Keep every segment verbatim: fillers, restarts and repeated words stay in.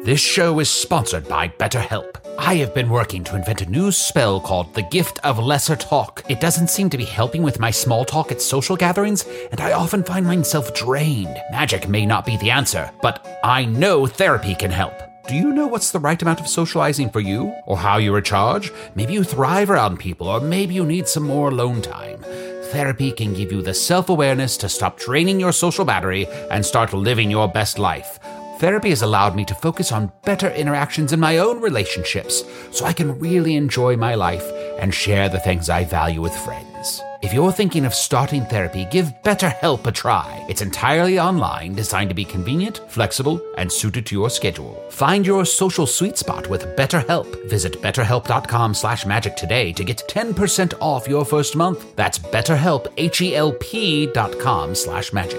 This show is sponsored by BetterHelp. I have been working to invent a new spell called the Gift of Lesser Talk. It doesn't seem to be helping with my small talk at social gatherings, and I often find myself drained. Magic may not be the answer, but I know therapy can help. Do you know what's the right amount of socializing for you? Or how you recharge? Maybe you thrive around people, or maybe you need some more alone time. Therapy can give you the self-awareness to stop draining your social battery and start living your best life. Therapy has allowed me to focus on better interactions in my own relationships, so I can really enjoy my life and share the things I value with friends. If you're thinking of starting therapy, give BetterHelp a try. It's entirely online, designed to be convenient, flexible, and suited to your schedule. Find your social sweet spot with BetterHelp. Visit betterhelp.com slash magic today to get ten percent off your first month. That's BetterHelp, H-E-L-P dot com slash magic.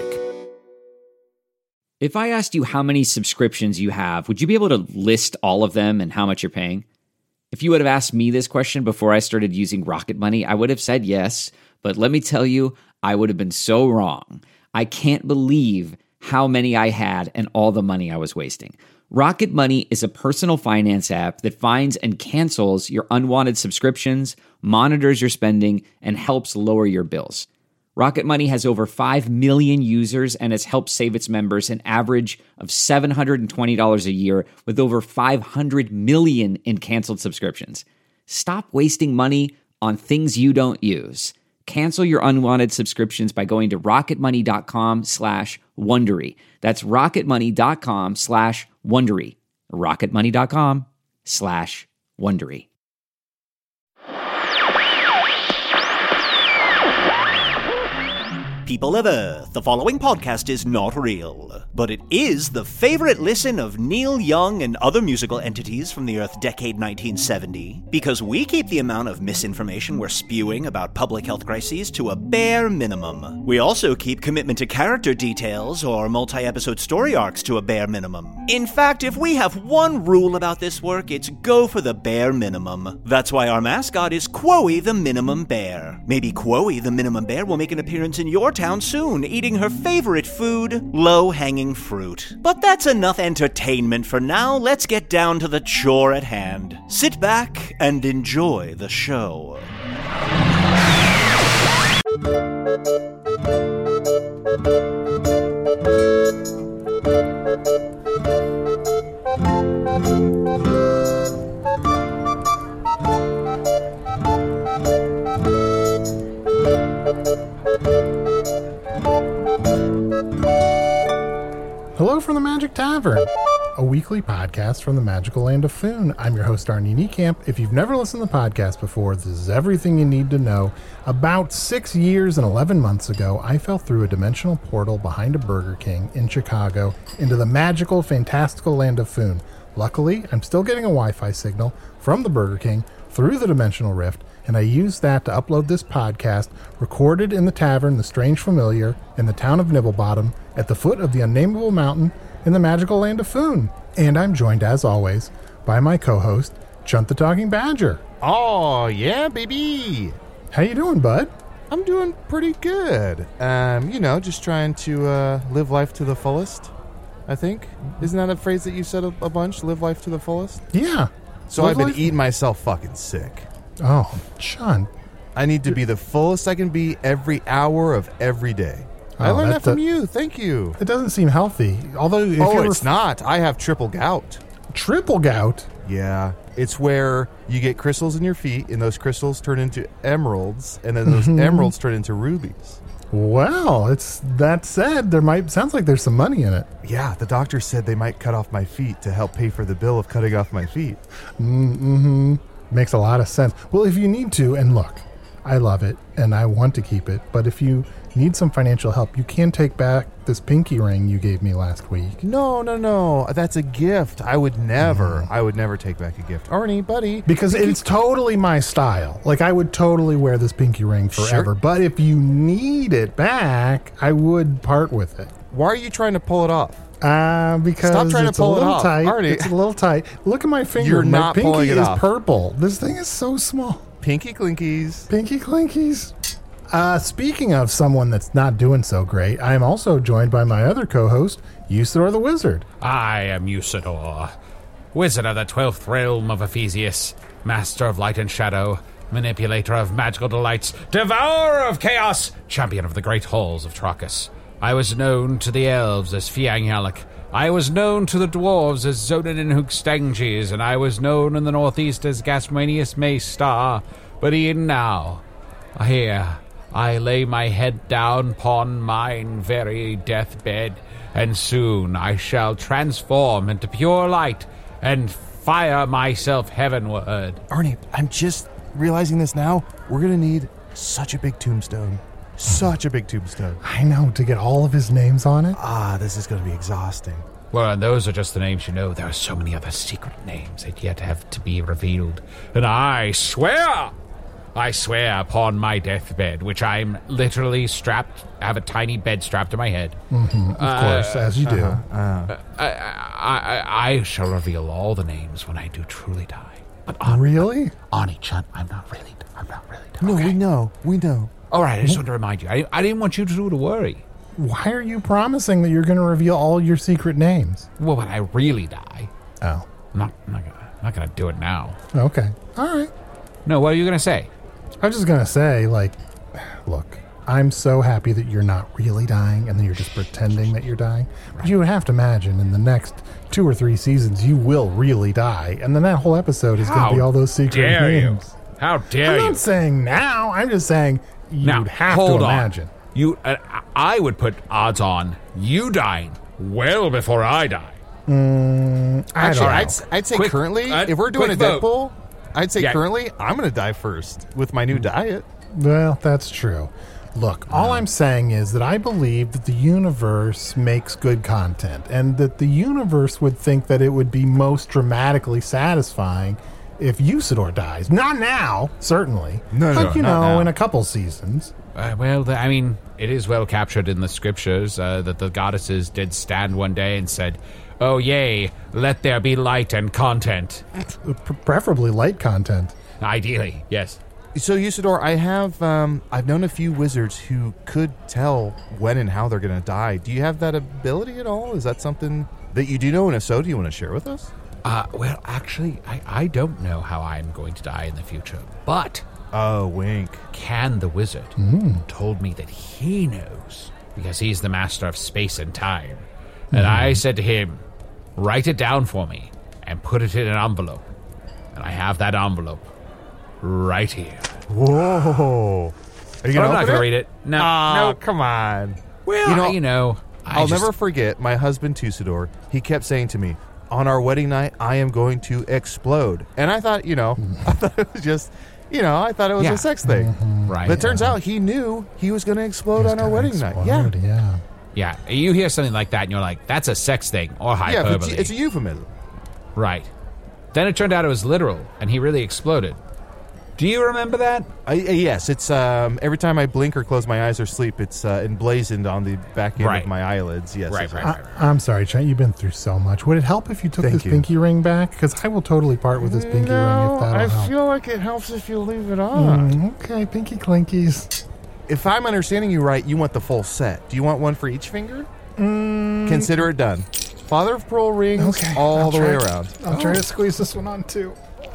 If I asked you how many subscriptions you have, would you be able to list all of them and how much you're paying? If you would have asked me this question before I started using Rocket Money, I would have said yes, but let me tell you, I would have been so wrong. I can't believe how many I had and all the money I was wasting. Rocket Money is a personal finance app that finds and cancels your unwanted subscriptions, monitors your spending, and helps lower your bills. Rocket Money has over five million users and has helped save its members an average of seven hundred twenty dollars a year with over five hundred million in canceled subscriptions. Stop wasting money on things you don't use. Cancel your unwanted subscriptions by going to rocketmoney.com slash Wondery. That's rocketmoney.com slash Wondery. rocketmoney.com slash Wondery. People of Earth, the following podcast is not real, but it is the favorite listen of Neil Young and other musical entities from the Earth decade nineteen seventy, because we keep the amount of misinformation we're spewing about public health crises to a bare minimum. We also keep commitment to character details or multi-episode story arcs to a bare minimum. In fact, if we have one rule about this work, it's go for the bare minimum. That's why our mascot is Quoey the Minimum Bear. Maybe Quoey the Minimum Bear will make an appearance in your town soon, eating her favorite food, low-hanging fruit. But that's enough entertainment for now. Let's get down to the chore at hand. Sit back and enjoy the show. Hello from the Magic Tavern, a weekly podcast from the magical land of Foon. I'm your host, Arnie Niekamp. If you've never listened to the podcast before, this is everything you need to know. About six years and eleven months ago, I fell through a dimensional portal behind a Burger King in Chicago into the magical, fantastical land of Foon. Luckily, I'm still getting a Wi-Fi signal from the Burger King through the dimensional rift, and I used that to upload this podcast, recorded in the tavern, The Strange Familiar, in the town of Nibblebottom, at the foot of the unnameable mountain in the magical land of Foon. And I'm joined, as always, by my co-host, Chunt the Talking Badger. Oh, yeah, baby. How you doing, bud? I'm doing pretty good. Um, you know, just trying to uh, live life to the fullest, I think. Isn't that a phrase that you said a, a bunch? Live life to the fullest? Yeah. So Live I've been life- eating myself fucking sick. Oh, Chunt. I need to be the fullest I can be every hour of every day. I Oh, learned that that's from a- you. Thank you. It doesn't seem healthy. Although, if Oh, you're it's not. I have triple gout. triple gout. Yeah. It's where you get crystals in your feet, and those crystals turn into emeralds, and then those emeralds turn into rubies. Well, it's that said, there might sounds like there's some money in it. Yeah, the doctor said they might cut off my feet to help pay for the bill of cutting off my feet. Mm-hmm. Makes a lot of sense. Well, if you need to, and look, I love it, and I want to keep it, but if you need some financial help, you can take back this pinky ring you gave me last week. No, no, no. That's a gift. I would never, mm. I would never take back a gift. Arnie, buddy. Because pinky- it's totally my style. Like, I would totally wear this pinky ring forever. Sure. But if you need it back, I would part with it. Why are you trying to pull it off? Uh, because Stop trying it's to pull a little it off. tight. Arnie. It's a little tight. Look at my finger. You're my not pinky pulling it is off. Purple. This thing is so small. Pinky clinkies. Pinky clinkies. Uh, speaking of someone that's not doing so great, I am also joined by my other co-host, Usador the Wizard. I am Usador, wizard of the twelfth realm of Ephesius, master of light and shadow, manipulator of magical delights, devourer of chaos, champion of the great halls of Trachis. I was known to the elves as Fiang Yalak. I was known to the dwarves as Zonin and Hookstanges, and I was known in the northeast as Gasmanius Maystar. But e'en now, here, I lay my head down upon mine very deathbed, and soon I shall transform into pure light and fire myself heavenward. Arnie, I'm just realizing this now. We're going to need such a big tombstone. Such a big tombstone. I know, to get all of his names on it. Ah, this is going to be exhausting. Well, and those are just the names you know. There are so many other secret names that yet have to be revealed. And I swear, I swear upon my deathbed, which I'm literally strapped, have a tiny bed strapped to my head. Mm-hmm, of Uh, course, as you do. Uh-huh. Uh, I, I, I, I shall reveal all the names when I do truly die. But Ani, Really? Ani, Chunt, I'm not really, I'm not really dying. no, Okay. we know. We know. All right, I just want to remind you. I, I didn't want you to, to worry. Why are you promising that you're going to reveal all your secret names? Well, when I really die, Oh, I'm not, I'm not gonna, I'm not gonna do it now. okay. All right. No, what are you gonna say? I was just going to say, like, look, I'm so happy that you're not really dying and that you're just pretending that you're dying. But you would have to imagine in the next two or three seasons, you will really die. And then that whole episode is going How to be all those secret dare you? names. How dare I'm you? not saying now. I'm just saying you'd Now, have hold to on. imagine. You, uh, I would put odds on you dying well before I die. I Actually, don't I'd, know. s- I'd say Quick- currently, uh, if we're doing a quick vote. Deadpool, I'd say Yeah. currently, I'm going to die first with my new diet. Well, that's true. Look, all I'm saying is that I believe that the universe makes good content and that the universe would think that it would be most dramatically satisfying if Usador dies. Not now, certainly. No, no, but, you not know, now. in a couple seasons. Uh, well, the, I mean, it is well captured in the scriptures uh, that the goddesses did stand one day and said, "Oh, yea, let there be light and content." P- preferably light content. Ideally, yes. So, Usador, I have, um, I've known a few wizards who could tell when and how they're going to die. Do you have that ability at all? Is that something that you do know? And if so, do you want to share with us? Uh, well, actually, I, I don't know how I'm going to die in the future, but Oh, wink. Can the wizard told me that he knows because he's the master of space and time. And I said to him, write it down for me and put it in an envelope. And I have that envelope right here. Whoa. Are you But I'm going not to going to read it. No, Oh, no. come on. Well, You know, I- you know, I I'll just- never forget my husband, Tusador. He kept saying to me, on our wedding night, I am going to explode. And I thought, you know, I thought it was just, you know, I thought it was Yeah. a sex thing. Right. But it turns out he knew he was going to explode Just on our gonna wedding night. Yeah. explode, yeah. Yeah, you hear something like that and you're like, that's a sex thing or Yeah, hyperbole. it's, it's a euphemism. Right. Then it turned out it was literal and he really exploded. Do you remember that? I, uh, yes, it's um, every time I blink or close my eyes or sleep, it's uh, emblazoned on the back end Right. of my eyelids. Yes, Right, yes, right, yes. right. I, I'm sorry, Trent. You've been through so much. Would it help if you took Thank this you. pinky ring back? Because I will totally part with this pinky ring if that'll help. like it helps if you leave it on. Mm, okay, pinky clinkies. If I'm understanding you right, you want the full set. Do you want one for each finger? Consider it done. Father of pearl rings Okay, all I'll the try- way around. I'll try to squeeze this one on too.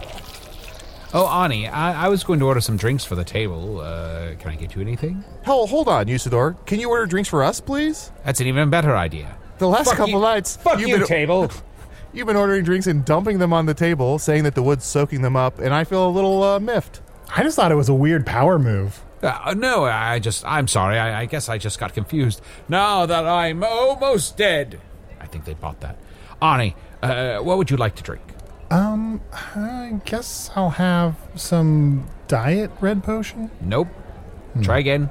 Oh, Ani, I, I was going to order some drinks for the table. Uh, can I get you anything? Hell, hold on, Usador. Can you order drinks for us, please? That's an even better idea. The last Fuck couple you- nights, Fuck you've you, been, table. you've been ordering drinks and dumping them on the table, saying that the wood's soaking them up, and I feel a little uh, miffed. I just thought it was a weird power move. Uh, no, I just, I'm sorry. I, I guess I just got confused. Now that I'm almost dead. I think they bought that. Ani, uh, what would you like to drink? Um, I guess I'll have some diet red potion. Nope. Try again.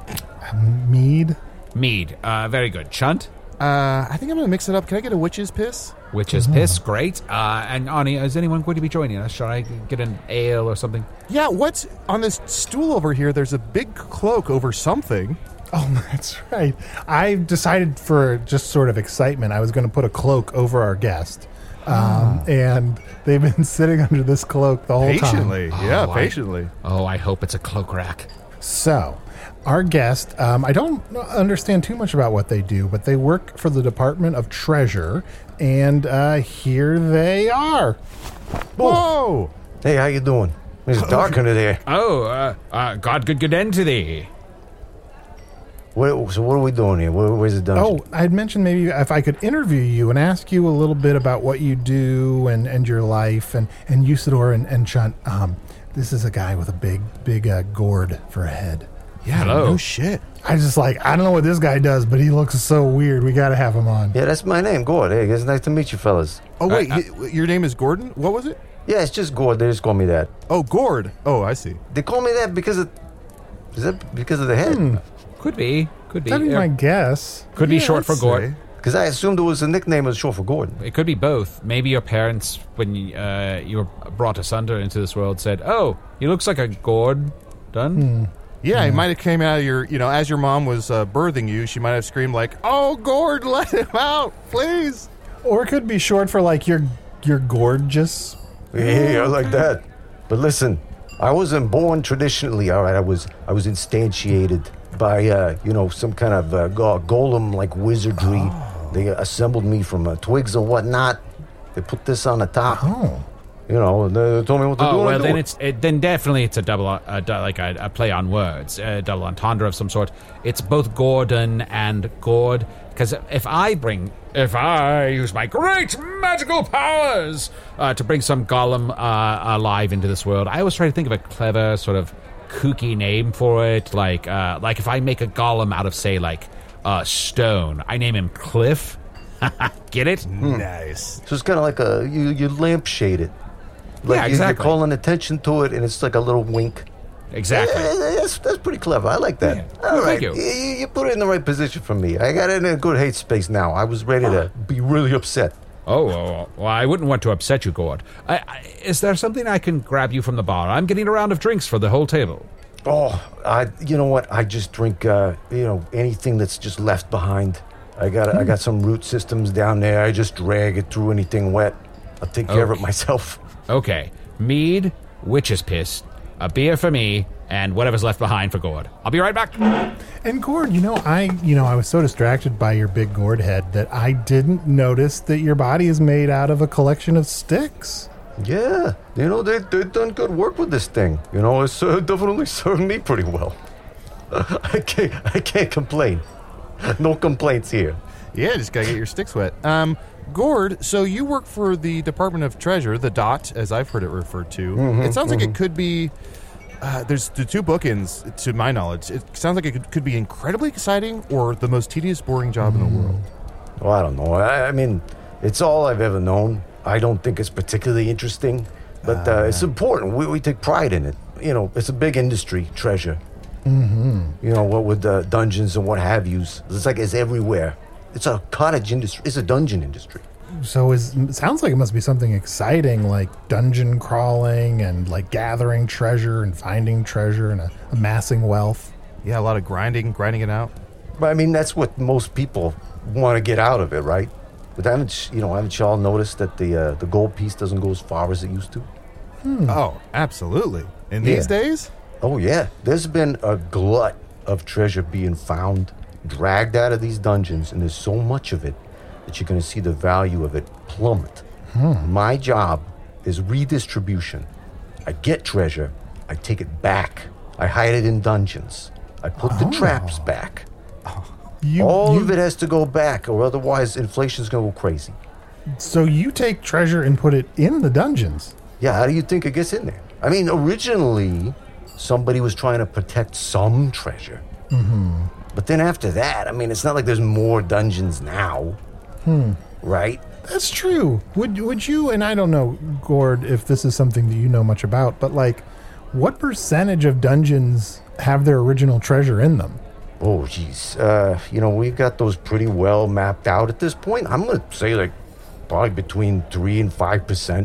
Mead. Mead. Uh, very good. Chunt? Uh, I think I'm going to mix it up. Can I get a witch's piss? Witch's piss. Great. Uh, and Ani, is anyone going to be joining us? Shall I get an ale or something? Yeah, what's on this stool over here? There's a big cloak over something. Oh, that's right. I decided for just sort of excitement, I was going to put a cloak over our guest. Um, and they've been sitting under this cloak the whole Patiently. time. Yeah, Oh, I- patiently. Oh, I hope it's a cloak rack. So, our guest, um, I don't understand too much about what they do, but they work for the Department of Treasure, and uh, here they are. Whoa! Hey, how you doing? It's dark under there. Oh, uh, uh, God, good, good end to thee. What, so what are we doing here? Where, where's the dungeon? Oh, I'd mentioned maybe if I could interview you and ask you a little bit about what you do and, and your life, and, and Usador and, and Chunt. Um, this is a guy with a big, big uh, gourd for a head. Yeah, Hello. no shit. I just like, I don't know what this guy does, but he looks so weird. We got to have him on. Yeah, that's my name, Gord. Hey, it's nice to meet you fellas. Oh, wait, Uh, y- your name is Gordon? What was it? Yeah, it's just Gord. They just call me that. Oh, Gord. Oh, I see. They call me that because of... Is that because of the head? Hmm. Could be, could be. That'd be Uh, my guess. could be Yeah, short for I'd Gord. say. Because I assumed it was a nickname was short for Gordon. It could be both. Maybe your parents, when you, uh, you were brought asunder into this world, said, "Oh, he looks like a Gord." Done. Yeah, he might have came out of your, you know, as your mom was uh, birthing you, she might have screamed like, "Oh, Gord, let him out, please." Or it could be short for like you're, you're gorgeous. Yeah, I like that. But listen, I wasn't born traditionally, all right? I was I was instantiated by, uh, you know, some kind of uh, go- golem-like wizardry. Oh. They assembled me from uh, twigs and whatnot. They put this on the top. Oh. You know, and they told me what to do. Oh and I well, do then it. it's it, then definitely it's a double uh, du- like a, a play on words, a double entendre of some sort. It's both Gordon and Gord, because if I bring if I use my great magical powers uh, to bring some golem uh, alive into this world, I always try to think of a clever sort of kooky name for it. Like uh, like if I make a golem out of say like uh, stone, I name him Cliff. Get it? Nice. So it's kind of like a, you, you lampshade it. Like Yeah, you- exactly. You're calling attention to it, and it's like a little wink. Exactly. Yeah, that's, that's pretty clever. I like that. Yeah. All Well, right. thank you. You, you put it in the right position for me. I got it in a good hate space now. I was ready to be really upset. Oh, oh, well, I wouldn't want to upset you, Gord. I, I, is there something I can grab you from the bar? I'm getting a round of drinks for the whole table. Oh, I. You know what? I just drink, uh, you know, anything that's just left behind. I got I got some root systems down there. I just drag it through anything wet. I'll take care of it Okay. myself. Okay, mead, witch's piss, a beer for me, and whatever's left behind for Gord. I'll be right back. And Gord, you know, I, you know, I was so distracted by your big gourd head that I didn't notice that your body is made out of a collection of sticks. Yeah, you know, they, they've done good work with this thing. You know, it's uh, definitely served me pretty well. I can't, I can't complain. No complaints here. Yeah, just gotta get your sticks wet. Um, Gord, so you work for the Department of Treasure, the D O T, as I've heard it referred to. Mm-hmm, It sounds like it could be. Uh, there's the two bookends, to my knowledge. It sounds like it could, could be incredibly exciting or the most tedious, boring job in the world. Well, I don't know. I, I mean, it's all I've ever known. I don't think it's particularly interesting, but uh, it's important. We, we take pride in it. You know, it's a big industry, treasure. Mm-hmm. You know, what with uh, dungeons and what have yous. It's like it's everywhere. It's a cottage industry. It's a dungeon industry. So is, it sounds like it must be something exciting, like dungeon crawling and like gathering treasure and finding treasure and uh, amassing wealth. Yeah, a lot of grinding, grinding it out. But I mean, that's what most people want to get out of it, right? But haven't you know? Haven't y'all noticed that the uh, the gold piece doesn't go as far as it used to? Oh, absolutely. In Yeah. these days? Oh yeah, there's been a glut of treasure being found, dragged out of these dungeons, and there's so much of it that you're going to see the value of it plummet. My job is redistribution. I get treasure, I take it back, I hide it in dungeons, I put the traps back. You, All you- of it has to go back, or otherwise inflation's going to go crazy. So you take treasure and put it in the dungeons. Yeah, how do you think it gets in there? I mean, originally, somebody was trying to protect some treasure. Mm-hmm. But then after that, I mean, it's not like there's more dungeons now. Hmm. Right? That's true. Would would you, and I don't know, Gord, if this is something that you know much about, but like, what percentage of dungeons have their original treasure in them? Oh, geez. Uh, you know, we've got those pretty well mapped out at this point. I'm going to say, like, probably between three and five percent.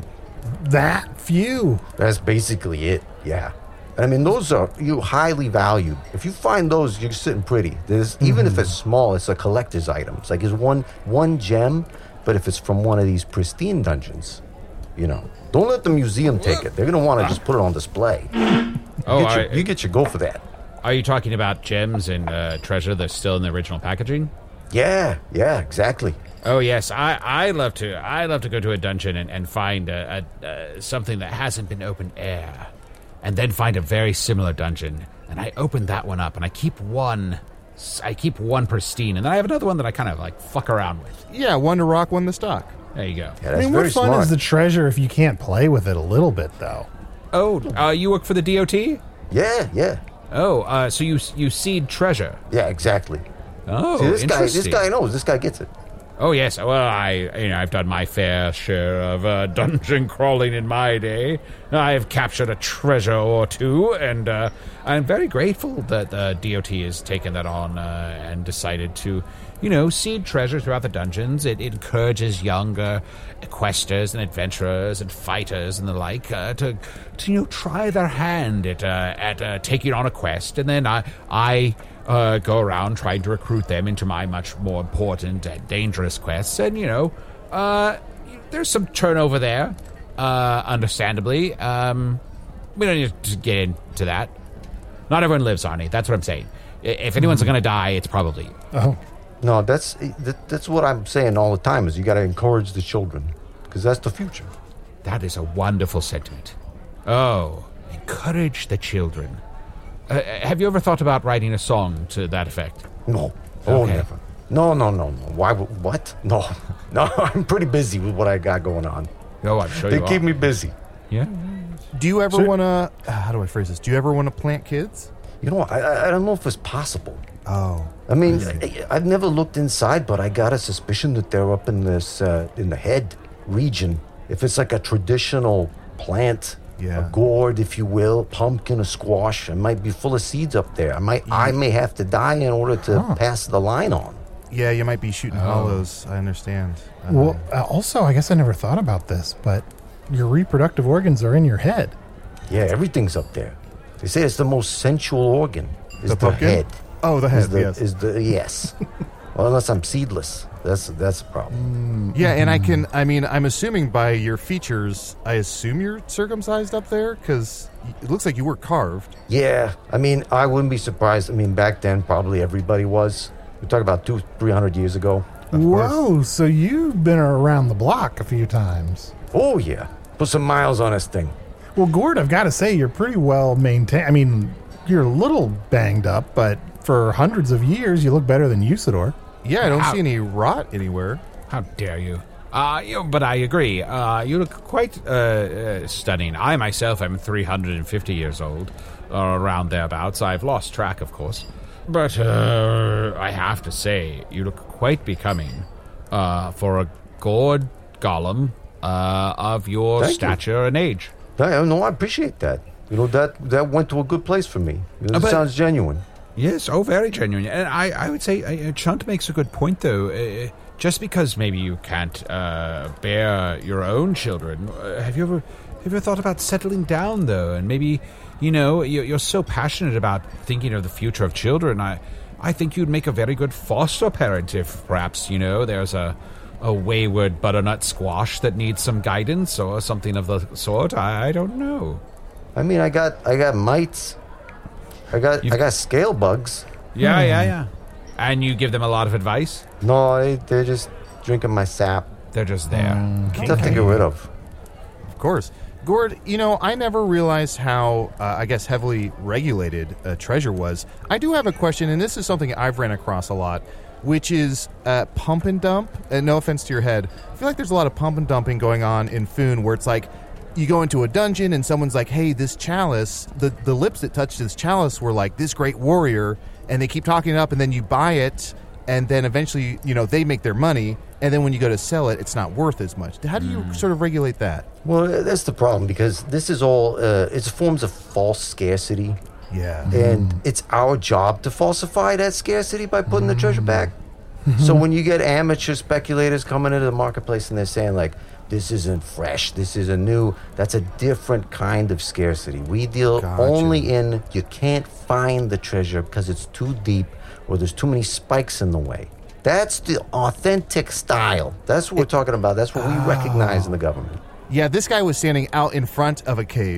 That few. That's basically it, yeah. I mean, those are you highly valued. If you find those, you're sitting pretty. There's even if it's small, it's a collector's item. It's like it's one one gem, but if it's from one of these pristine dungeons, you know, don't let the museum take it. They're gonna want to just put it on display. Oh, Get your- I, you get your go for that. Are you talking about gems and uh, treasure that's still in the original packaging? Yeah, yeah, exactly. Oh yes, I, I love to I love to go to a dungeon and, and find a, a, uh, something that hasn't been open air, and then find a very similar dungeon, and I open that one up, and I keep one, I keep one pristine, and then I have another one that I kind of like fuck around with. Yeah, one to rock, one to stock. There you go. Yeah, that's I mean, very what fun smart. is the treasure if you can't play with it a little bit, though? Oh, uh, you work for the D O T? Yeah, yeah, Oh, uh, so you you seed treasure? yeah, exactly. Oh, See, this guy, interesting. this guy knows. This guy gets it. Oh yes, well I you know I've done my fair share of uh, dungeon crawling in my day. I've captured a treasure or two, and uh, I'm very grateful that the D O T has taken that on uh, and decided to, you know, seed treasure throughout the dungeons. It, it encourages younger questers and adventurers and fighters and the like uh, to, to you know try their hand at uh, at uh, taking on a quest, and then I I. Uh, go around trying to recruit them into my much more important and dangerous quests. And, you know, uh, there's some turnover there, uh, understandably. Um, we don't need to get into that. Not everyone lives, Arnie. That's what I'm saying. If anyone's going to die, it's probably you. Oh, No, that's that, that's what I'm saying all the time. Is you got to encourage the children because that's the future. That is a wonderful sentiment. Oh, encourage the children. Uh, have you ever thought about writing a song to that effect? No, oh Okay. never. No, no, no, no. Why? would- What? No, no. I'm pretty busy with what I got going on. Oh, I'm sure They you keep are. me busy. Yeah. Do you ever Sure. want to, uh, how do I phrase this? Do you ever want to plant kids? You know, I I- I don't know if it's possible. Oh. I mean, I, I've never looked inside, but I got a suspicion that they're up in this uh, in the head region. If it's like a traditional plant, Yeah. a gourd, if you will, pumpkin, a squash, it might be full of seeds up there. I might, I may have to die in order to pass the line on. Yeah, you might be shooting hollows. I understand. Uh, well, uh, also, I guess I never thought about this, but your reproductive organs are in your head. Yeah, everything's up there. They say it's the most sensual organ. Is The the, pumpkin? head? Oh, the Is head, the, yes. Is the yes? Well, unless I'm seedless, that's that's a problem. Yeah, and I can, I mean, I'm assuming by your features, I assume you're circumcised up there? Because it looks like you were carved. Yeah, I mean, I wouldn't be surprised. I mean, back then, probably everybody was. We're talking about two, three hundred years ago. Whoa, so you've been around the block a few times. Oh yeah, put some miles on this thing. Well, Gord, I've got to say, you're pretty well maintained. I mean, you're a little banged up, but for hundreds of years, you look better than Usador. Yeah, I don't Ow. see any rot anywhere. How dare you? Uh, you know, but I agree. Uh, you look quite uh, uh, stunning. I myself am three hundred fifty years old, or around thereabouts. I've lost track, of course. But uh, I have to say, you look quite becoming uh, for a gourd golem uh, of your Thank you. stature and age. I, no, I appreciate that. You know, that that went to a good place for me. It Uh, but- sounds genuine. Yes, oh, very genuine. And I, I would say uh, Chunt makes a good point, though. Uh, just because maybe you can't uh, bear your own children, uh, have you ever have you ever thought about settling down, though? And maybe, you know, you're, you're so passionate about thinking of the future of children. I, I think you'd make a very good foster parent if perhaps, you know, there's a, a wayward butternut squash that needs some guidance or something of the sort. I, I don't know. I mean, I got I got mites. I got You've- I got scale bugs. Yeah, yeah, yeah. And you give them a lot of advice? No, they, they're just drinking my sap. They're just there. Tough to get rid of. Of course. Gord, you know, I never realized how, uh, I guess, heavily regulated uh, treasure was. I do have a question, and this is something I've ran across a lot, which is uh, pump and dump. And no offense to your head, I feel like there's a lot of pump and dumping going on in Foon where it's like, you go into a dungeon and someone's like, hey, this chalice, the, the lips that touched this chalice were like this great warrior, and they keep talking it up, and then you buy it, and then eventually, you know, they make their money, and then when you go to sell it, it's not worth as much. How do you sort of regulate that? Well, that's the problem because this is all uh, it's forms of false scarcity, Yeah. and it's our job to falsify that scarcity by putting the treasure back. So when you get amateur speculators coming into the marketplace and they're saying like, this isn't fresh, this isn't new, that's a different kind of scarcity. We deal Gotcha. only in you can't find the treasure because it's too deep or there's too many spikes in the way. That's the authentic style. That's what we're talking about. That's what we recognize in the government. Yeah, this guy was standing out in front of a cave,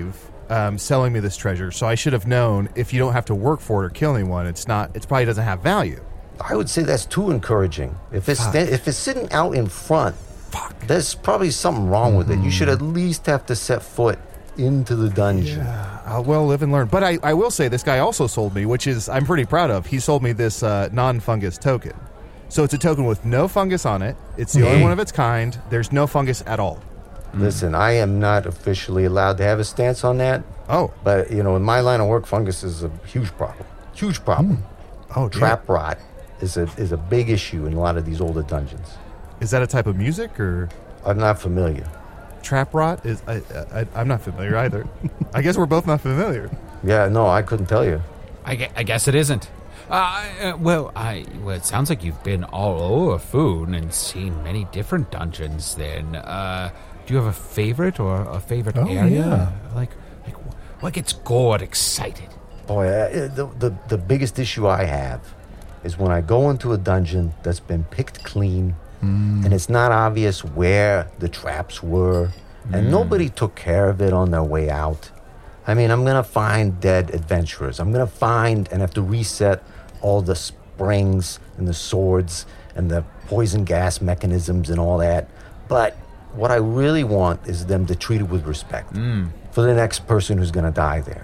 um, selling me this treasure, so I should have known if you don't have to work for it or kill anyone, it's not. It probably doesn't have value. I would say that's too encouraging. If it's sta- if it's sitting out in front, Fuck. there's probably something wrong with it. You should at least have to set foot into the dungeon. Yeah, I'll well live and learn. But I, I will say this guy also sold me, which is I'm pretty proud of. He sold me this uh, non-fungus token. So it's a token with no fungus on it. It's the only one of its kind. There's no fungus at all. Listen, I am not officially allowed to have a stance on that. Oh. But, you know, in my line of work, fungus is a huge problem. Huge problem. Oh, dear. Trap rot is a is a big issue in a lot of these older dungeons. Is that a type of music or I'm not familiar. trap rot? Is I, I I'm not familiar either. I guess we're both not familiar. Yeah, no, I couldn't tell you. I, gue- I guess it isn't. Uh, uh, well, I well, it sounds like you've been all over Foon and seen many different dungeons. Then, uh, do you have a favorite or a favorite Oh, area? yeah. Like, like, what gets Gord excited? Boy, uh, the, the the biggest issue I have is when I go into a dungeon that's been picked clean, Mm. and it's not obvious where the traps were, and Mm. nobody took care of it on their way out. I mean, I'm gonna find dead adventurers. I'm gonna find and have to reset all the springs and the swords and the poison gas mechanisms and all that. But what I really want is them to treat it with respect for the next person who's gonna die there.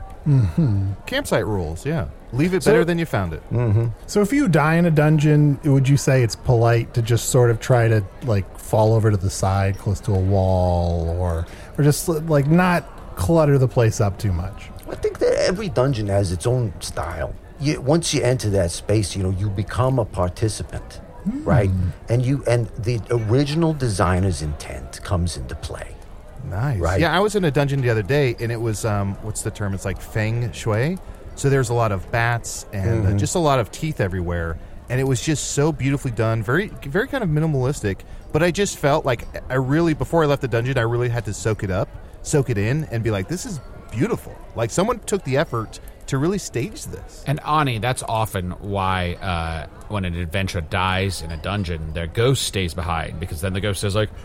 Campsite rules, yeah. Leave it So- better than you found it. So if you die in a dungeon, would you say it's polite to just sort of try to like fall over to the side close to a wall, or or just like not clutter the place up too much? I think that every dungeon has its own style. You, once you enter that space, you know, you become a participant, right? And you and the original designer's intent comes into play. Nice. Right. Yeah, I was in a dungeon the other day, and it was, um, what's the term? It's like feng shui. So there's a lot of bats and uh, just a lot of teeth everywhere. And it was just so beautifully done, very very kind of minimalistic. But I just felt like I really, before I left the dungeon, I really had to soak it up, soak it in, and be like, this is beautiful. Like someone took the effort to really stage this. And Ani, that's often why uh, when an adventurer dies in a dungeon, their ghost stays behind, because then the ghost is like,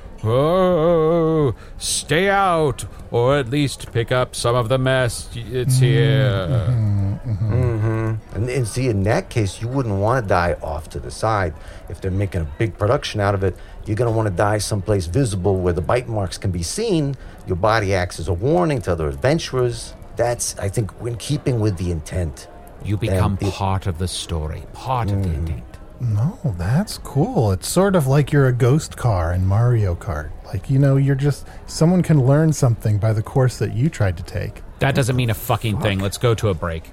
"Oh, stay out, or at least pick up some of the mess. It's here." And, and see, in that case, you wouldn't want to die off to the side. If they're making a big production out of it, you're going to want to die someplace visible where the bite marks can be seen. Your body acts as a warning to other adventurers. That's, I think, in keeping with the intent. You become And it- part of the story, part of the intent. No, that's cool. It's sort of like you're a ghost car in Mario Kart. Like, you know, you're just someone can learn something by the course that you tried to take. That doesn't mean a fucking thing. Let's go to a break.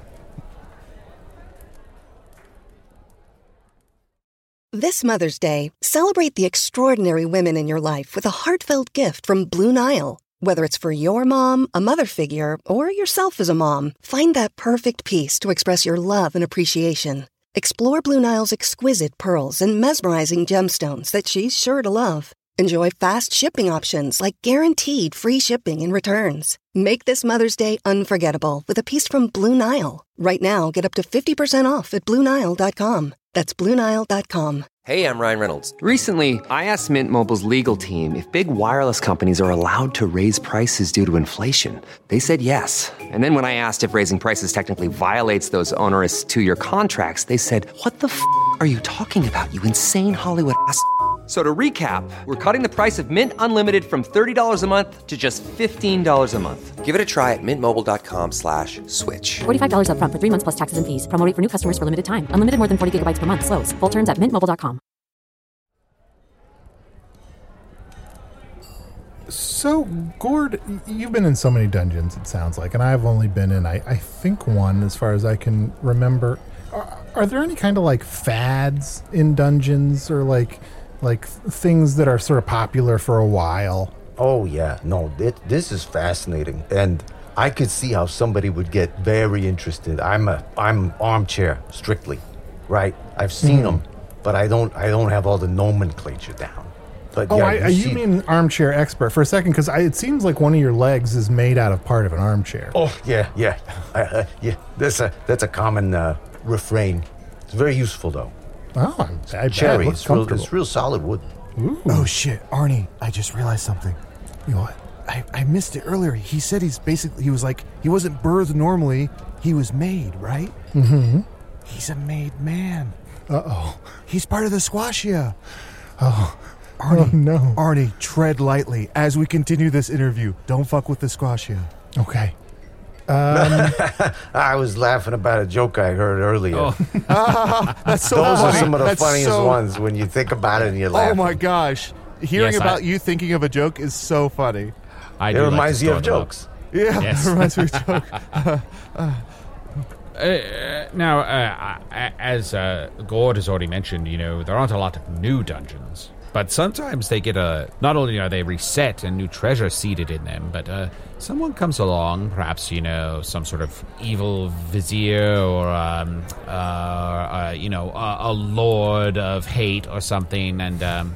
This Mother's Day, celebrate the extraordinary women in your life with a heartfelt gift from Blue Nile. Whether it's for your mom, a mother figure, or yourself as a mom, find that perfect piece to express your love and appreciation. Explore Blue Nile's exquisite pearls and mesmerizing gemstones that she's sure to love. Enjoy fast shipping options like guaranteed free shipping and returns. Make this Mother's Day unforgettable with a piece from Blue Nile. Right now, get up to fifty percent off at Blue Nile dot com. That's Blue Nile dot com. Hey, I'm Ryan Reynolds. Recently, I asked Mint Mobile's legal team if big wireless companies are allowed to raise prices due to inflation. They said yes. And then when I asked if raising prices technically violates those onerous two-year contracts, they said, "What the f*** are you talking about, you insane Hollywood ass?" So to recap, we're cutting the price of Mint Unlimited from thirty dollars a month to just fifteen dollars a month. Give it a try at mintmobile.com slash switch. forty-five dollars up front for three months plus taxes and fees. Promo rate for new customers for limited time. Unlimited more than forty gigabytes per month. Slows full terms at mint mobile dot com. So, Gord, y- you've been in so many dungeons, it sounds like, and I've only been in, I, I think, one as far as I can remember. Are, are there any kind of like fads in dungeons, or like like things that are sort of popular for a while? Oh, yeah. No, it, this is fascinating. And I could see how somebody would get very interested. I'm a I'm armchair, strictly, right? I've seen them, but I don't I don't have all the nomenclature down. But Oh, yeah, I, I, you see- mean armchair expert for a second? Because it seems like one of your legs is made out of part of an armchair. Oh, yeah, yeah. I, uh, yeah, that's a, that's a common uh, refrain. It's very useful, though. Oh, I, I bet. Cherry, It looks it's real, comfortable. it's real solid wood. Oh shit, Arnie, I just realized something. You what? I, I missed it earlier. He said he's basically, he was like, he wasn't birthed normally. He was made, right? Mm-hmm. He's a made man. Uh-oh. He's part of the Squashia. Oh. Arnie, oh, no. Arnie, tread lightly as we continue this interview. Don't fuck with the Squashia. Okay. Um, I was laughing about a joke I heard earlier. Oh. ah, that's so Those funny. are some of the That's funniest so... ones when you think about it and you laugh. Oh my gosh. Hearing Yes, about I... you thinking of a joke is so funny. I it do reminds like you of jokes. Yeah, Yes. it reminds me of a joke. uh, uh. Uh, now, uh, as uh, Gord has already mentioned, you know, there aren't a lot of new dungeons. But sometimes they get a... Not only are they reset and new treasure seeded in them, but uh, someone comes along, perhaps, you know, some sort of evil vizier or, um, uh, uh, you know, a, a lord of hate or something, and um,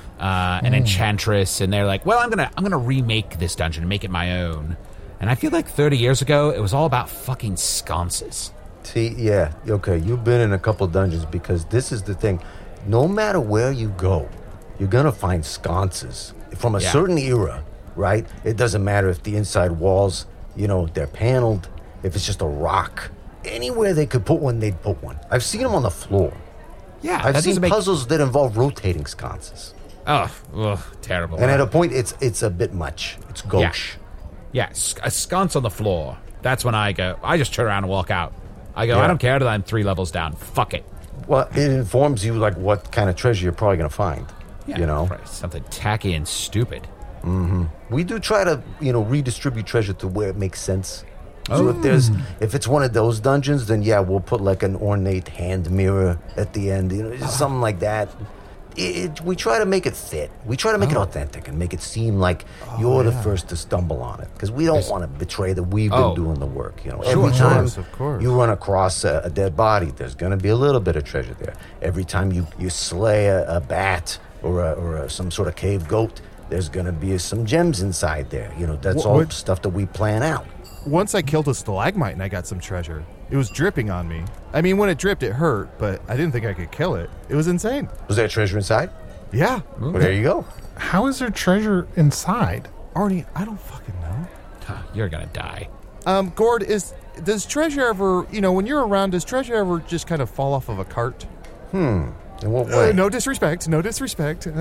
uh, an mm. enchantress, and they're like, well, I'm gonna, I'm gonna remake this dungeon and make it my own. And I feel like thirty years ago, it was all about fucking sconces. See, yeah, okay, you've been in a couple dungeons because this is the thing. No matter where you go, you're going to find sconces from a yeah. certain era, right? It doesn't matter if the inside walls, you know, they're paneled, if it's just a rock. Anywhere they could put one, they'd put one. I've seen them on the floor. Yeah, I've seen make... puzzles that involve rotating sconces. Oh, ugh, terrible. And at a point, it's it's a bit much. It's gauche. Yeah, yeah, a sconce on the floor. That's when I go. I just turn around and walk out. I go, yeah. I don't care that I'm three levels down. Fuck it. Well, it informs you, like, what kind of treasure you're probably going to find. Yeah, you know? Something tacky and stupid. Mm-hmm. We do try to, you know, redistribute treasure to where it makes sense. So oh. if there's, if it's one of those dungeons, then yeah, we'll put like an ornate hand mirror at the end, you know, just something like that. It, it, we try to make it fit. We try to make oh. it authentic and make it seem like oh, you're yeah. the first to stumble on it, because we don't want to betray that we've been oh. doing the work. You know, sure, every time course, of course. you run across a, a dead body, there's going to be a little bit of treasure there. Every time you you slay a, a bat or a, or a, some sort of cave goat, there's going to be some gems inside there. You know, that's what, all what? stuff that we plan out. Once I killed a stalagmite and I got some treasure. It was dripping on me. I mean, when it dripped, it hurt, but I didn't think I could kill it. It was insane. Was there treasure inside? Yeah. Well, there you go. How is there treasure inside? Arnie, I don't fucking know. Huh, you're gonna die. Um, Gord, is does treasure ever, you know, when you're around, does treasure ever just kind of fall off of a cart? Hmm. In what way? Uh, no disrespect. No disrespect. Uh,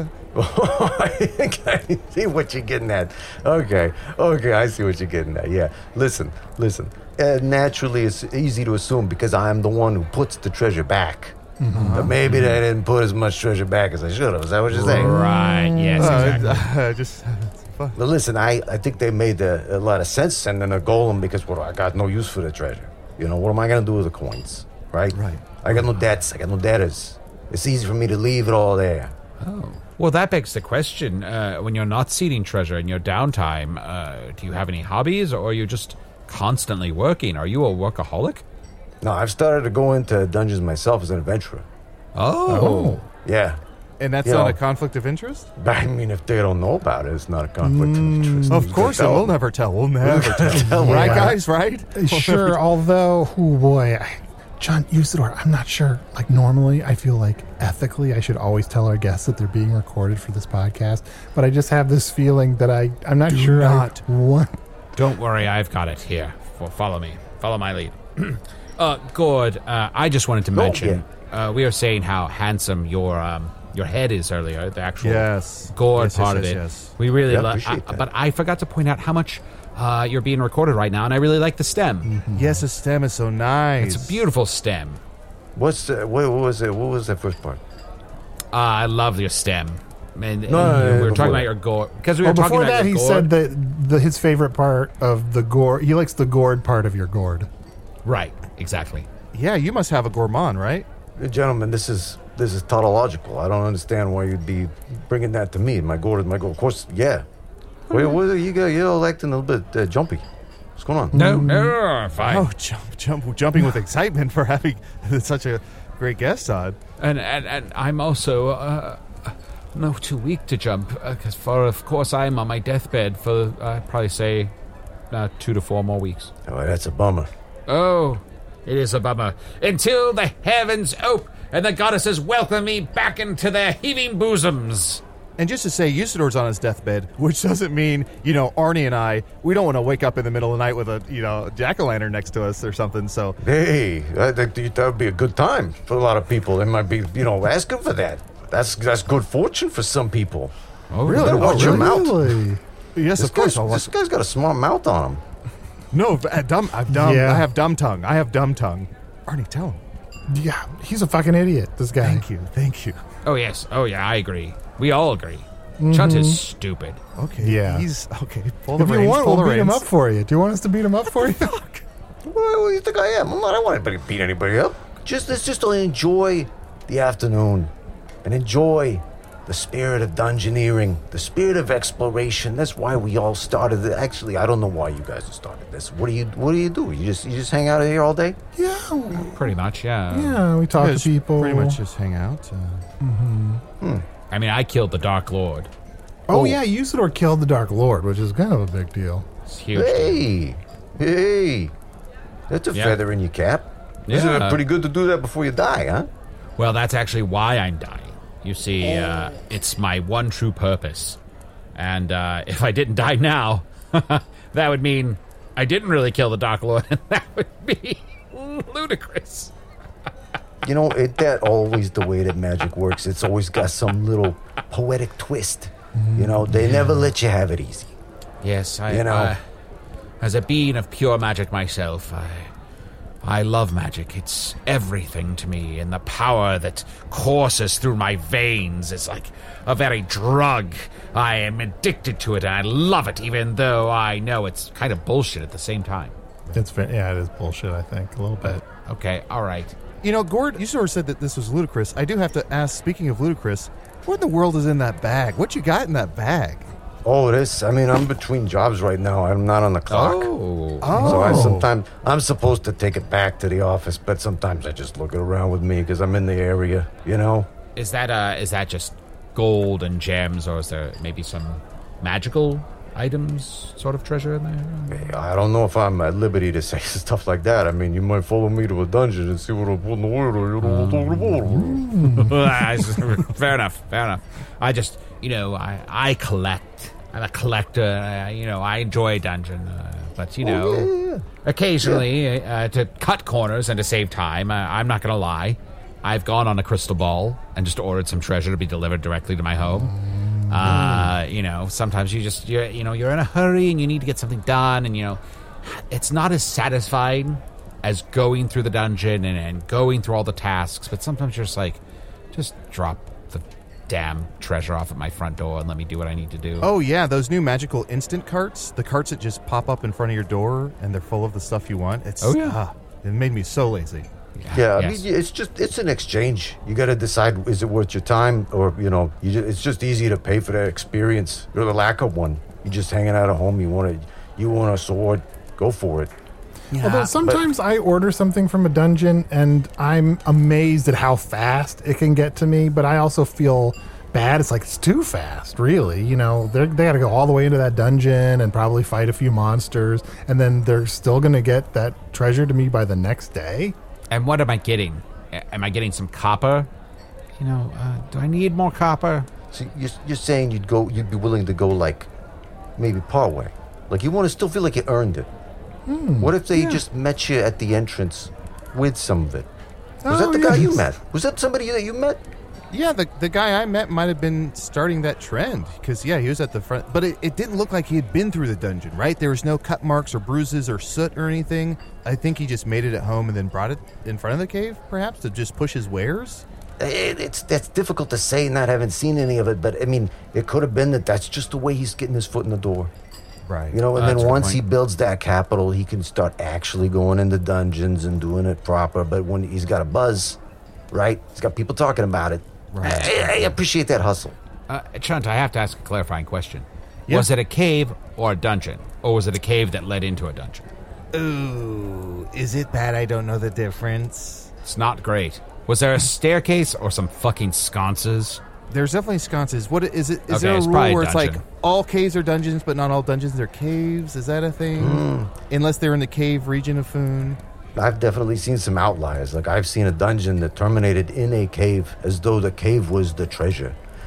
I think I see what you're getting at. Okay. Okay, I see what you're getting at. Yeah. Listen, listen. Uh, naturally, it's easy to assume because I'm the one who puts the treasure back. Mm-hmm. But maybe they didn't put as much treasure back as I should have. Is that what you're saying? Right. Yes, exactly. Uh, uh, just... Well, listen, I, I think they made a, a lot of sense sending a golem because, well, I got no use for the treasure. You know, what am I going to do with the coins? Right? Right. I got no debts. I got no debtors. It's easy for me to leave it all there. Oh. Well, that begs the question. Uh, when you're not seeding treasure in your downtime, uh, do you have any hobbies, or are you just constantly working? Are you a workaholic? No, I've started to go into dungeons myself as an adventurer. Oh. oh. Yeah. And that's you not know, a conflict of interest? I mean, if they don't know about it, it's not a conflict mm, of interest. Of course, and we'll never tell. We'll never tell. tell. Right, yeah. guys, right? We'll sure, although, oh boy, I, John Usador, I'm not sure. Like, normally, I feel like ethically, I should always tell our guests that they're being recorded for this podcast, but I just have this feeling that I, I'm not Do sure not. I want. Don't worry, I've got it here. Follow me. Follow my lead. uh, Gord, uh, I just wanted to mention, oh, yeah. uh, we were saying how handsome your um, your head is earlier, the actual yes. Gord yes, part yes, of it. yes. We really yeah, love But I forgot to point out how much uh, you're being recorded right now, and I really like the stem. Mm-hmm. Yes, the stem is so nice. It's a beautiful stem. What's the, what, what was it? What was that first part? Uh, I love your stem. And, no, and no, no, we were no, talking about your gourd because we were well, talking before about that, your he gourd. said that the, his favorite part of the gourd. He likes the gourd part of your gourd. Right, exactly. Yeah, you must have a gourmand, right? Gentlemen, this is this is tautological. I don't understand why you'd be bringing that to me. My gourd is my gourd. Of course, yeah. Wait, what, you got, you're all acting a little bit uh, jumpy. What's going on? No, no, fine. Oh, jump, jump, jumping with excitement for having such a great guest on. And and, and I'm also uh, no too weak to jump because, uh, for of course, I'm on my deathbed for uh, probably say uh, two to four more weeks. Oh, that's a bummer. Oh, it is a bummer. Until the heavens ope and the goddesses welcome me back into their heaving bosoms. And just to say, Usador's on his deathbed, which doesn't mean, you know, Arnie and I, we don't want to wake up in the middle of the night with a, you know, jack-o'-lantern next to us or something, so. Hey, I think that would be a good time for a lot of people. They might be, you know, asking for that. That's that's good fortune for some people. Oh, really? You better watch oh, your mouth. really? Yes, this of course. I'll watch. This guy's got a smart mouth on him. No, I dumb, I've dumb, Yeah. I have dumb tongue. I have dumb tongue. Arnie, tell him. Yeah, he's a fucking idiot, this guy. Thank you, thank you. Oh, yes. Oh, yeah, I agree. We all agree. Mhm. Chunt is stupid. Okay, Yeah. he's, okay, pull the If you reins, want, pull we'll the beat him reins. up for you. Do you want us to beat him up for you? What, what do you think I am? I'm not, I don't want anybody to beat anybody up. Just let's just enjoy the afternoon and enjoy the spirit of dungeoneering, the spirit of exploration. That's why we all started it. Actually, I don't know why you guys started this. What do you What do you do? You just you just hang out here all day? Yeah, Pretty much, yeah. yeah. We talk Yeah, to people. Pretty much just hang out. Uh, Hmm. I mean, I killed the Dark Lord. Oh, yeah, Usador killed the Dark Lord, which is kind of a big deal. It's huge. Hey, hey, that's a Yeah. feather in your cap. Isn't Yeah. it pretty good to do that before you die, huh? Well, that's actually why I'm dying. You see, uh, it's my one true purpose. And uh, if I didn't die now, that would mean I didn't really kill the Dark Lord, and that would be ludicrous. You know, it, that always the way that magic works. It's always got some little poetic twist. You know, they never let you have it easy. Yes, I, You know. uh, as a being of pure magic myself, I, I love magic. It's everything to me, and the power that courses through my veins is like a very drug. I am addicted to it, and I love it, even though I know it's kind of bullshit at the same time. It's fa- yeah, it is bullshit. I think a little bit. Okay, all right. You know, Gord, you sort of said that this was ludicrous. I do have to ask, speaking of ludicrous, what in the world is in that bag? What you got in that bag? Oh, this. I mean, I'm between jobs right now. I'm not on the clock. Oh. So I Oh. sometimes I'm supposed to take it back to the office, but sometimes I just look it around with me because I'm in the area. You know. Is that uh is that just gold and gems, or is there maybe some magical items sort of treasure in there? I don't know if I'm at liberty to say stuff like that. I mean, you might follow me to a dungeon and see what I'm putting the word or you know what Fair enough, fair enough. I just, you know, I, I collect. I'm a collector. Uh, you know, I enjoy dungeon. Uh, but, you know, yeah, yeah, yeah. occasionally uh, to cut corners and to save time, uh, I'm not going to lie. I've gone on a crystal ball and just ordered some treasure to be delivered directly to my home. Uh, you know, sometimes you just, you're, you know, you're in a hurry and you need to get something done. And, you know, it's not as satisfying as going through the dungeon and, and going through all the tasks. But sometimes you're just like, just drop the damn treasure off at my front door and let me do what I need to do. Oh, yeah, those new magical instant carts. The carts that just pop up in front of your door and they're full of the stuff you want. It's, Oh, yeah. ah, it made me so lazy. Yeah, I Yes. mean, it's just it's an exchange. You got to decide: is it worth your time, or you know, you just, it's just easy to pay for that experience or the lack of one. You're just hanging out at home. You want to, you want a sword, go for it. Although sometimes I order something from a dungeon and I'm amazed at how fast it can get to me, but I also feel bad. It's like it's too fast, really. You know, they're, they got to go all the way into that dungeon and probably fight a few monsters, and then they're still going to get that treasure to me by the next day. And what am I getting? A- Am I getting some copper? You know, uh, do I need more copper? So you're, you're saying you'd go, you'd be willing to go like maybe part way, like you want to still feel like you earned it. Hmm, What if they yeah. just met you at the entrance with some of it? Was Oh, that the guy you yes. met? Was that somebody that you met? Yeah, the the guy I met might have been starting that trend because yeah, he was at the front, but it, it didn't look like he had been through the dungeon, right? There was no cut marks or bruises or soot or anything. I think he just made it at home and then brought it in front of the cave, perhaps to just push his wares. It, it's that's difficult to say, not having seen any of it. But I mean, it could have been that that's just the way he's getting his foot in the door. Right. You know, and Uh, that's a then good once point. he builds that capital, he can start actually going into dungeons and doing it proper. But when he's got a buzz, right? He's got people talking about it. Right. I, I appreciate that hustle. Uh, Chunt, I have to ask a clarifying question. Yeah. Was it a cave or a dungeon? Or was it a cave that led into a dungeon? Ooh, is it bad I don't know the difference? It's not great. Was there a staircase or some fucking sconces? There's definitely sconces. What is it? Is Okay, there a it's rule probably where it's like dungeon. all caves are dungeons, but not all dungeons are caves? Is that a thing? Unless they're in the cave region of Foon. I've definitely seen some outliers. Like I've seen a dungeon that terminated in a cave as though the cave was the treasure.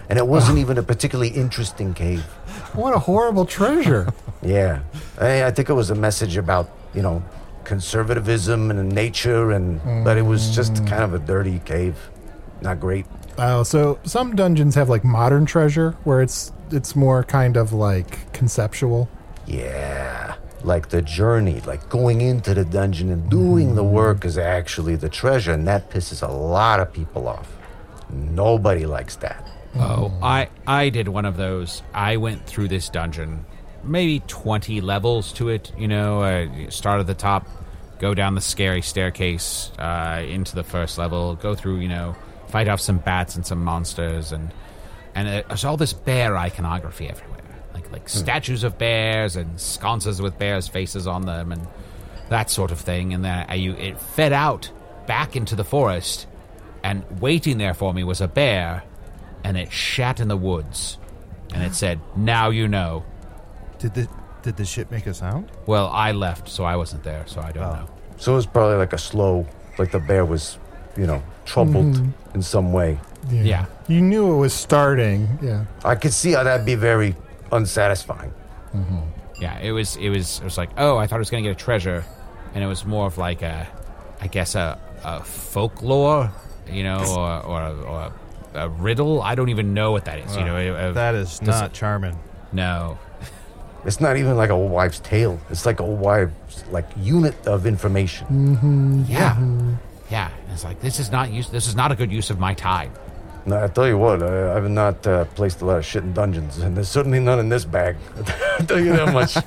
And it wasn't even a particularly interesting cave. What a horrible treasure. Yeah. I, I think it was a message about, you know, conservatism and nature, and mm. but it was just kind of a dirty cave. Not great. Oh, so some dungeons have like modern treasure where it's it's more kind of like conceptual. Yeah. Like the journey, like going into the dungeon and doing mm. the work is actually the treasure, and that pisses a lot of people off. Nobody likes that. Oh, I, I did one of those. I went through this dungeon, maybe twenty levels to it, you know, uh, start at the top, go down the scary staircase uh, into the first level, go through, you know, fight off some bats and some monsters, and and uh, there's all this bear iconography everywhere, like like mm. statues of bears and sconces with bears' faces on them and that sort of thing, and then I, you, it fed out back into the forest, and waiting there for me was a bear, and it shat in the woods, and it said, "Now you know." Did the did the shit make a sound? Well, I left, so I wasn't there, so I don't oh. know. So it was probably like a slow, like the bear was, you know, troubled mm-hmm. in some way. Yeah. yeah. You knew it was starting. Yeah. I could see how that'd be very unsatisfying. Mm-hmm. Yeah, it was. It was. It was like, oh, I thought I was going to get a treasure, and it was more of like a, I guess a, a folklore, you know, or or, a, or a, a riddle. I don't even know what that is. Well, you know, a, a, that is not it, charming. No. It's not even like a wives' tale. It's like a wives' like unit of information. Mm-hmm. Yeah, mm-hmm. yeah. It's like this is not use. This is not a good use of my time. No, I tell you what, I, I've not uh, placed a lot of shit in dungeons, and there's certainly none in this bag. I'll tell you that much.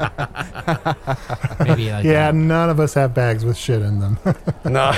Maybe like yeah, that. None of us have bags with shit in them. No.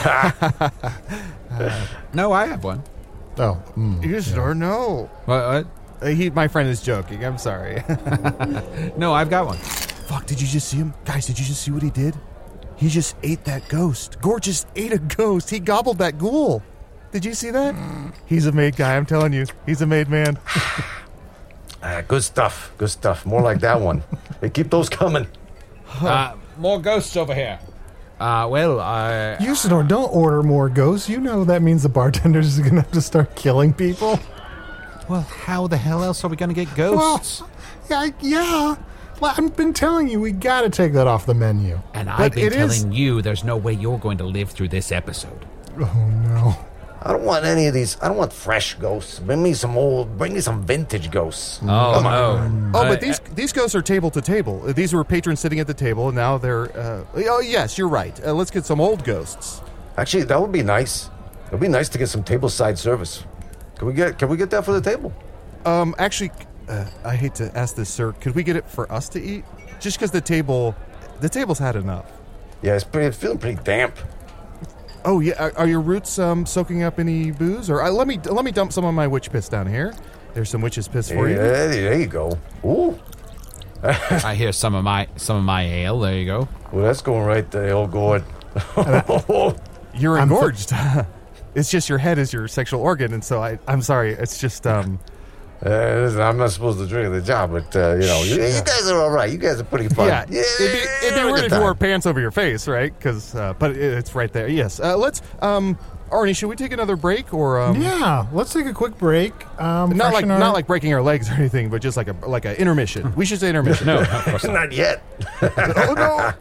uh, no, I have one. Oh, mm, you sure yeah. know? What? what? Uh, he, my friend is joking. I'm sorry. No, I've got one. Fuck, did you just see him? Guys, did you just see what he did? He just ate that ghost. Gord just ate a ghost. He gobbled that ghoul. Did you see that? He's a made guy, I'm telling you. He's a made man. uh, good stuff. Good stuff. More like that one. Hey, keep those coming. Uh, more ghosts over here. Uh, well, uh... Usador, don't order more ghosts. You know that means the bartenders are going to have to start killing people. Well, how the hell else are we going to get ghosts? Well, yeah, yeah. Well, I've been telling you, we got to take that off the menu. And but I've been telling is... you there's no way you're going to live through this episode. Oh, no. I don't want any of these. I don't want fresh ghosts. Bring me some old, bring me some vintage ghosts. Oh, no. Oh, but these these ghosts are table to table. These were patrons sitting at the table, and now they're... Uh, oh, yes, you're right. Uh, let's get some old ghosts. Actually, that would be nice. It would be nice to get some tableside service. Can we get Can we get that for the table? Um, actually, uh, I hate to ask this, sir. Could we get it for us to eat? Just because the table... The table's had enough. Yeah, it's, pretty, it's feeling pretty damp. Oh yeah, are, are your roots um, soaking up any booze? Or uh, let me let me dump some of my witch piss down here. There's some witch's piss for yeah, you. There you go. Ooh. I hear some of my some of my ale. There you go. Well, that's going right there, old Gord. You're engorged. It's just your head is your sexual organ, and so I I'm sorry. It's just um. Uh, listen, I'm not supposed to drink at the job, but, uh, you know, you, you guys are all right. You guys are pretty fun. Yeah, yeah it'd be, it'd be weird if you wore pants over your face, right? Because, uh, but it, it's right there. Yes. Uh, let's, um, Arnie, should we take another break or? Um, yeah, let's take a quick break. Um, not like our... not like breaking our legs or anything, but just like a like an intermission. We should say intermission. No, of course not. Not yet. Oh no.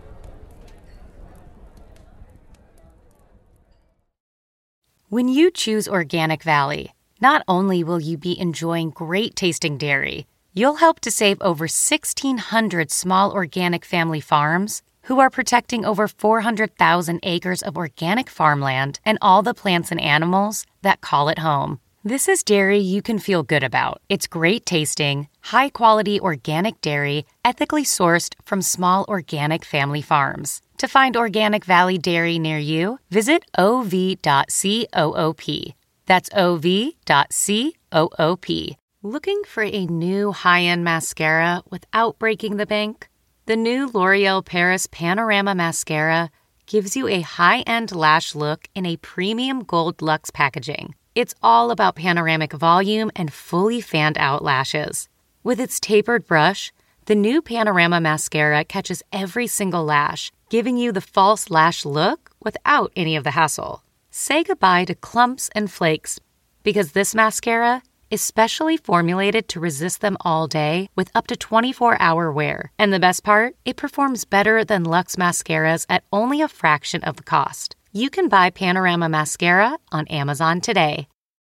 When you choose Organic Valley, not only will you be enjoying great tasting dairy, you'll help to save over sixteen hundred small organic family farms who are protecting over four hundred thousand acres of organic farmland and all the plants and animals that call it home. This is dairy you can feel good about. It's great tasting, high-quality organic dairy, ethically sourced from small organic family farms. To find Organic Valley Dairy near you, visit o v dot coop. That's o v dot coop. Looking for a new high-end mascara without breaking the bank? The new L'Oreal Paris Panorama Mascara gives you a high-end lash look in a premium gold luxe packaging. It's all about panoramic volume and fully fanned-out lashes. With its tapered brush, the new Panorama Mascara catches every single lash, giving you the false lash look without any of the hassle. Say goodbye to clumps and flakes, because this mascara is specially formulated to resist them all day with up to twenty-four hour wear. And the best part? It performs better than Luxe mascaras at only a fraction of the cost. You can buy Panorama Mascara on Amazon today.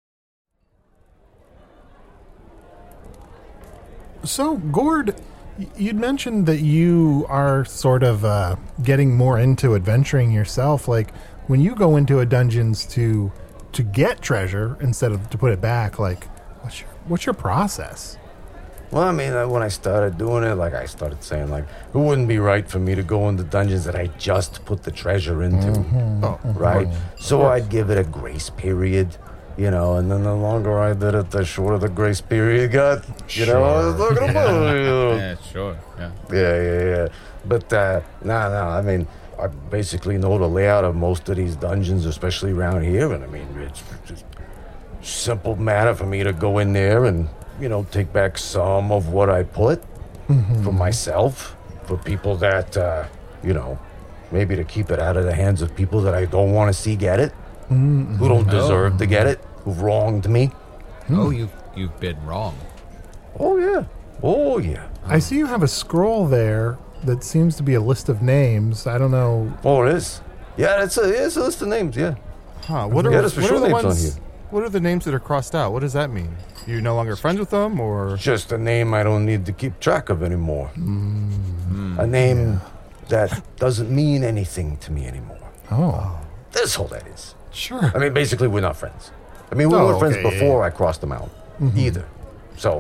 So, Gord, y- you'd mentioned that you are sort of uh, getting more into adventuring yourself. Like, when you go into a dungeons to to get treasure instead of to put it back, like, what's your, what's your process? Well, I mean, uh, when I started doing it, like, I started saying, like, it wouldn't be right for me to go into dungeons that I just put the treasure into, Mm-hmm. oh, right? So I'd give it a grace period, you know, and then the longer I did it, the shorter the grace period got, you know, I was looking about it, you know. Yeah, sure. Yeah. Yeah, yeah, yeah. But, uh, no, no, I mean, I basically know the layout of most of these dungeons, especially around here, and I mean, it's just simple matter for me to go in there and, you know, take back some of what I put mm-hmm. for myself, for people that, uh, you know, maybe to keep it out of the hands of people that I don't want to see get it, mm-hmm. who don't deserve oh. to get it, who've wronged me. Oh, you've, you've been wrong. Oh, yeah. Oh, yeah. I see you have a scroll there that seems to be a list of names. I don't know. Oh, it is? Yeah, it's a, it's a list of names, yeah. Huh, what are, yeah, what for are sure the names ones, on here. What are the names that are crossed out? What does that mean? You're no longer friends with them, or? Just a name I don't need to keep track of anymore. Mm. A name yeah. that doesn't mean anything to me anymore. Oh. That's all that is. Sure. I mean, basically, we're not friends. I mean, we oh, weren't friends okay, before yeah. I crossed them out, mm-hmm. either. So,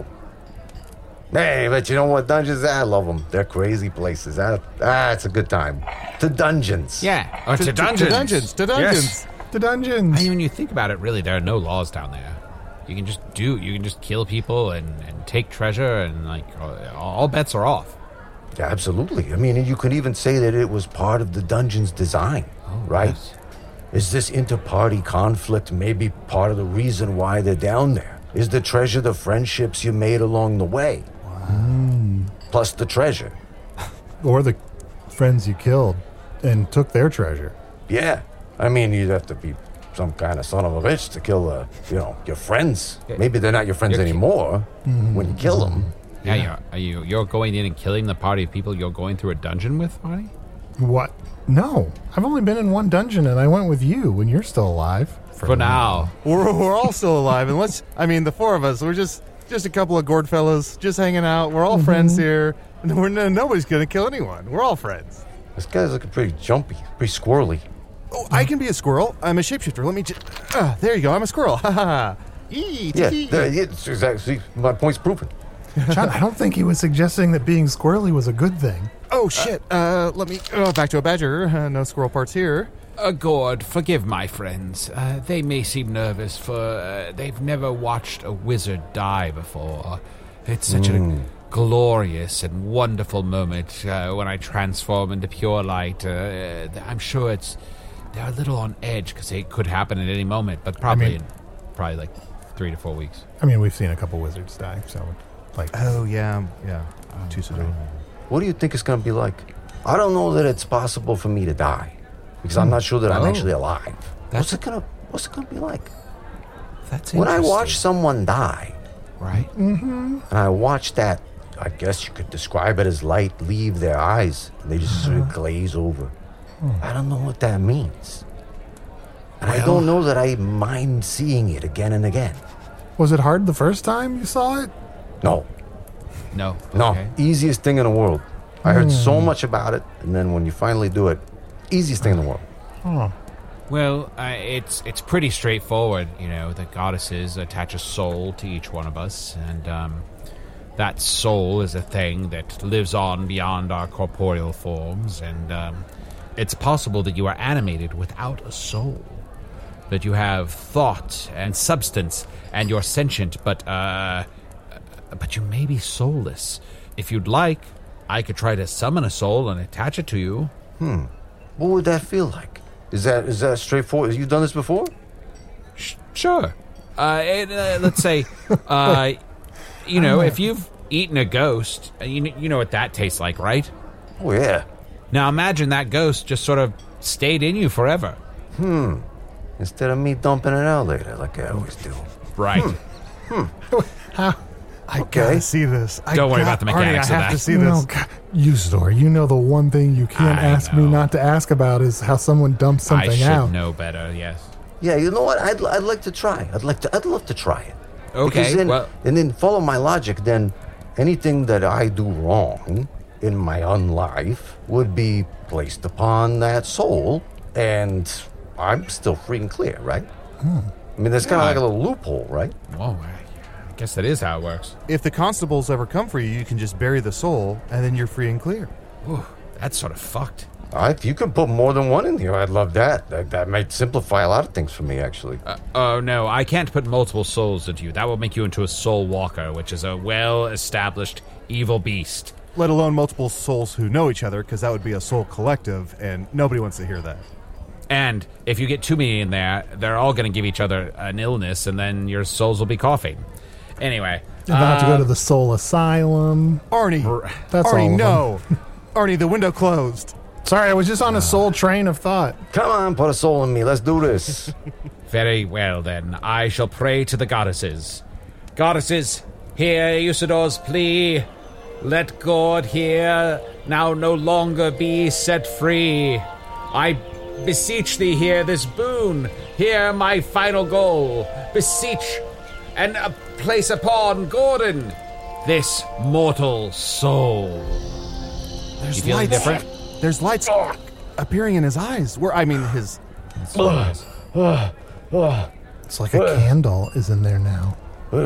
hey, but you know what? Dungeons, I love them. They're crazy places. Ah, ah it's a good time. To dungeons. Yeah, or to, to, dungeons. To dungeons. To dungeons. Yes. To dungeons. I mean, when you think about it, really, there are no laws down there. You can just do, you can just kill people and, and take treasure, and, like, all bets are off. Yeah, absolutely. I mean, you could even say that it was part of the dungeon's design, oh, right? Yes. Is this inter-party conflict maybe part of the reason why they're down there? Is the treasure the friendships you made along the way? Wow. Plus the treasure. Or the friends you killed and took their treasure. Yeah. I mean, you'd have to be some kind of son of a bitch to kill, uh, you know, your friends. Maybe they're not your friends you're anymore mm-hmm. when you kill them. Yeah, yeah. You're, are you, you're going in and killing the party of people you're going through a dungeon with, Marty? What? No. I've only been in one dungeon, and I went with you, and you're still alive. For, For now. We're, we're all still alive, and let's, I mean, the four of us, we're just just a couple of Gord fellows, just hanging out. We're all mm-hmm. friends here, and we're, nobody's going to kill anyone. We're all friends. This guy's looking pretty jumpy, pretty squirrely. Oh, I can be a squirrel. I'm a shapeshifter. Let me just... Uh, there you go. I'm a squirrel. Ha ha ha. Yeah, there, yeah, exactly. My point's proven. John, I don't think he was suggesting that being squirrely was a good thing. Oh, shit. Uh, let me... Oh, back to a badger. Uh, no squirrel parts here. Uh, Gord, forgive my friends. Uh, they may seem nervous, for uh, they've never watched a wizard die before. It's such mm. a glorious and wonderful moment uh, when I transform into pure light. Uh, I'm sure it's... They're a little on edge because it could happen at any moment, but probably I mean, in probably like three to four weeks. I mean, we've seen a couple wizards die, so like. Oh yeah, yeah. Oh, Too soon. What do you think it's going to be like? I don't know that it's possible for me to die because mm. I'm not sure that I'm oh. actually alive. That's what's it gonna What's it gonna be like? That's when I watch someone die, right? Mm-hmm. And I watch that. I guess you could describe it as light leave their eyes, and they just uh-huh. sort of glaze over. I don't know what that means. And well, I don't know that I mind seeing it again and again. Was it hard the first time you saw it? No. No. No. Okay. Easiest thing in the world. I heard mm. so much about it, and then when you finally do it, easiest thing in the world. Oh. Well, uh, it's it's pretty straightforward. You know, the goddesses attach a soul to each one of us, and um, that soul is a thing that lives on beyond our corporeal forms, and... Um, It's possible that you are animated without a soul, that you have thought and substance, and you're sentient, but uh, but you may be soulless. If you'd like, I could try to summon a soul and attach it to you. Hmm. What would that feel like? Is that is that straightforward? Have you done this before? Sh- sure. Uh, and, uh, let's say, uh, you know, if you've eaten a ghost, you you know what that tastes like, right? Oh yeah. Now imagine that ghost just sort of stayed in you forever. Hmm. Instead of me dumping it out later like I always do. Right. Hmm. Hmm. How? I Okay. gotta see this. I Don't worry got- about the mechanics Arnie, I of have that. to see No, this. God, Usador, you know the one thing you can't I ask me know. not to ask about is how someone dumps something I should out. know better, yes. Yeah, you know what? I'd, I'd like to try. I'd like to. I'd love to try it. Okay, Because then, well- and then follow my logic. Then anything that I do wrong in my own life would be placed upon that soul, and I'm still free and clear, right? Hmm. I mean, that's kind of Yeah. like a little loophole, right? Whoa, I guess that is how it works. If the constables ever come for you, you can just bury the soul, and then you're free and clear. Ooh, that's sort of fucked. Uh, if you can put more than one in here, I'd love that. That, that might simplify a lot of things for me, actually. Uh, oh, no, I can't put multiple souls into you. That will make you into a soul walker, which is a well-established evil beast. Let alone multiple souls who know each other, because that would be a soul collective, and nobody wants to hear that. And if you get too many in there, they're all going to give each other an illness, and then your souls will be coughing. Anyway. You'll have to go uh, to the soul asylum. Arnie, That's Arnie, all of no. Arnie, the window closed. Sorry, I was just on a soul train of thought. Come on, put a soul in me. Let's do this. Very well, then. I shall pray to the goddesses. Goddesses, hear Usador's plea. Let God here now no longer be set free. I beseech thee, hear this boon. Hear my final goal. Beseech and uh, place upon Gordon this mortal soul. There's You feeling lights. different? There's lights appearing in his eyes. Where I mean, his. It's like a candle is in there now.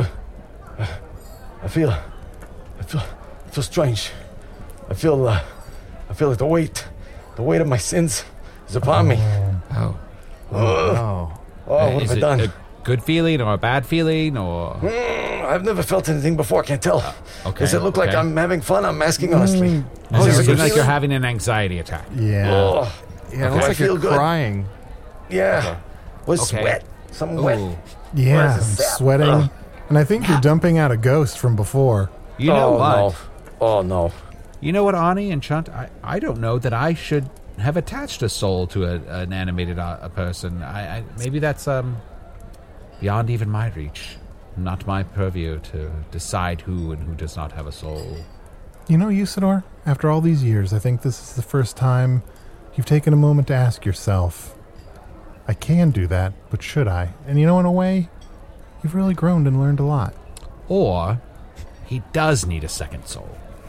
I feel, I feel, I feel strange. I feel, uh, I feel like the weight, the weight of my sins is upon me. Oh. Oh. Oh, what Is have I it done? a good feeling or a bad feeling or? Mm, I've never felt anything before. I can't tell. okay, Does it look like okay. I'm having fun? I'm asking honestly. Oh, Is you this a seem good like you're feeling? having an anxiety attack. Yeah. Oh, Yeah, it Okay. looks I like feel you're good. crying. yeah. Was Okay. sweat. Some Ooh. wet. Yeah, Where's I'm the sap? sweating. Ugh. And I think you're dumping out a ghost from before. You know oh, what? No. Oh no. You know what, Ani and Chunt? I, I don't know that I should have attached a soul to a, an animated uh, a person. I, I maybe that's um beyond even my reach. Not my purview to decide who and who does not have a soul. You know, Usador, after all these years, I think this is the first time you've taken a moment to ask yourself, I can do that, but should I? And you know, in a way, you've really grown and learned a lot. Or he does need a second soul.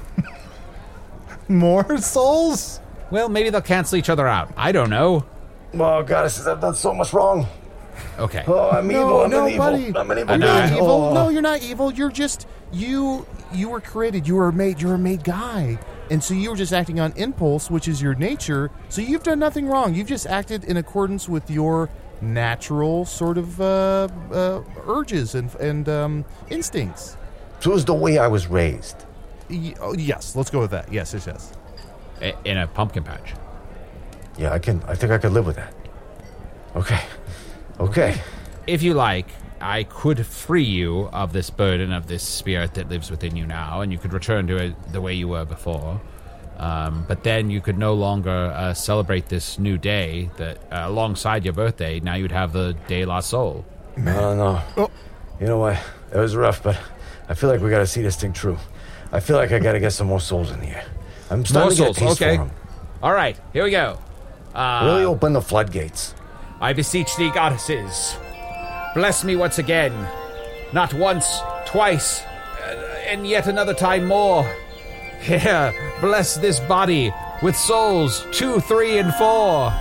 More souls? Well, maybe they'll cancel each other out. I don't know. Oh, goddesses, I've done so much wrong. Okay. Oh, I'm No, evil. I'm no, an evil. buddy. I'm an evil. I know. You're guy. not evil. Oh. No, you're not evil. You're just you. You were created. You were made. You're a made guy, and so you were just acting on impulse, which is your nature. So you've done nothing wrong. You've just acted in accordance with your natural sort of uh, uh, urges and and um, instincts. So it was the way I was raised. Y- oh, yes, let's go with that. Yes, yes, yes. I- In a pumpkin patch. Yeah, I can. I think I could live with that. Okay. Okay. If you like, I could free you of this burden of this spirit that lives within you now, and you could return to it the way you were before. Um, but then you could no longer uh, celebrate this new day that, uh, alongside your birthday, now you'd have the De La Soul. No, no. Oh. You know what? It was rough, but I feel like we got to see this thing through. I feel like I got to get some more souls in here. I'm starting More to get souls, a taste okay. for 'em. All right, here we go. Uh, Really open the floodgates. I beseech thee, goddesses, bless me once again. Not once, twice, uh, and yet another time more. Here, bless this body with souls two, three, and four.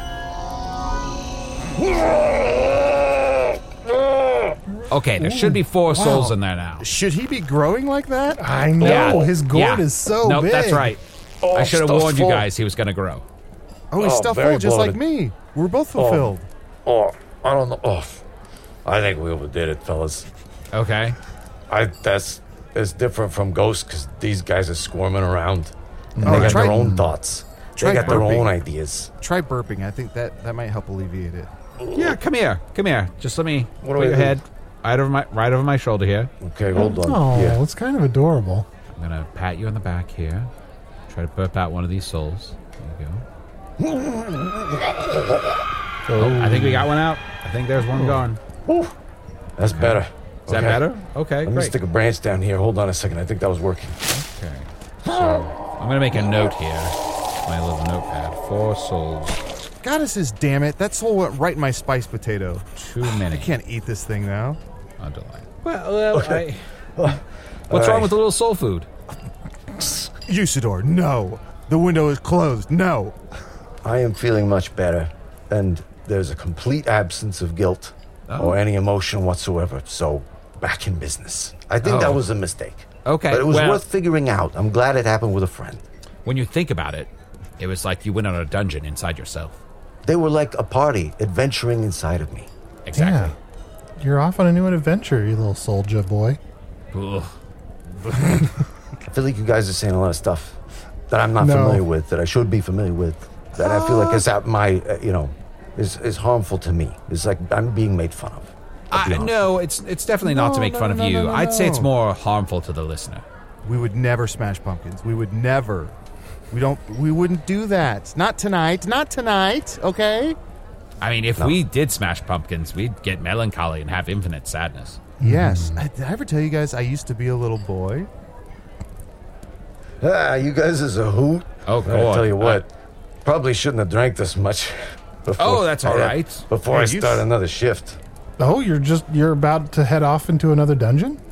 Okay, there should be four souls in there now. Should he be growing like that? I know. Yeah. His gourd Yeah. is so nope, big. that's right. Oh, I should have stuff's warned you full. guys he was going to grow. Oh, he's Oh, stuffed very full, just like bloated. me. We're both fulfilled. Oh, I don't know. Oh, I think we overdid it, fellas. Okay. I that's it's different from ghosts because these guys are squirming around. And Oh, they got try- their own thoughts. try They got their burping. own ideas. Try burping. I think that that might help alleviate it. Yeah, come here. Come here. Just let me What do put I your do? head right over my right over my shoulder here. Okay, hold on. Oh, Yeah. it's kind of adorable. I'm going to pat you on the back here. Try to burp out one of these souls. There you go. Oh, I think we got one out. I think there's one gone. That's better. Is that better? Okay, Let me great. stick a branch down here. Hold on a second. I think that was working. Okay. So I'm going to make a note here. My little notepad. Four souls. Goddesses, damn it. That soul went right in my spiced potato. Too many. I can't eat this thing now. Underline. Well, well Okay. I, what's All wrong right. with the little soul food? Usador, no. The window is closed. No. I am feeling much better, and there's a complete absence of guilt Oh. or any emotion whatsoever. So, back in business. I think Oh. that was a mistake. Okay, But it was well- worth figuring out. I'm glad it happened with a friend. When you think about it, it was like you went on a dungeon inside yourself. They were like a party adventuring inside of me. Exactly. Yeah. You're off on a new adventure, you little soldier boy. Ugh. I feel like you guys are saying a lot of stuff that I'm not No. familiar with, that I should be familiar with, that I feel like is at my, uh, you know, is, is harmful to me. It's like I'm being made fun of. I'll be I, honest. no, it's it's definitely not to No, make no, fun no, of no, you. no, no, I'd say it's no. more harmful to the listener. We would never smash pumpkins. We would never. We don't. We wouldn't do that. Not tonight. Not tonight. Okay. I mean, if we did smash pumpkins, we'd get melancholy and have infinite sadness. Yes. I, did I ever tell you guys I used to be a little boy? Ah, you guys is a hoot. Oh, I God. tell you what, probably shouldn't have drank this much. Before, Oh, that's all yeah, right. Before Yeah, I you- start another shift. Oh, you're just you're about to head off into another dungeon?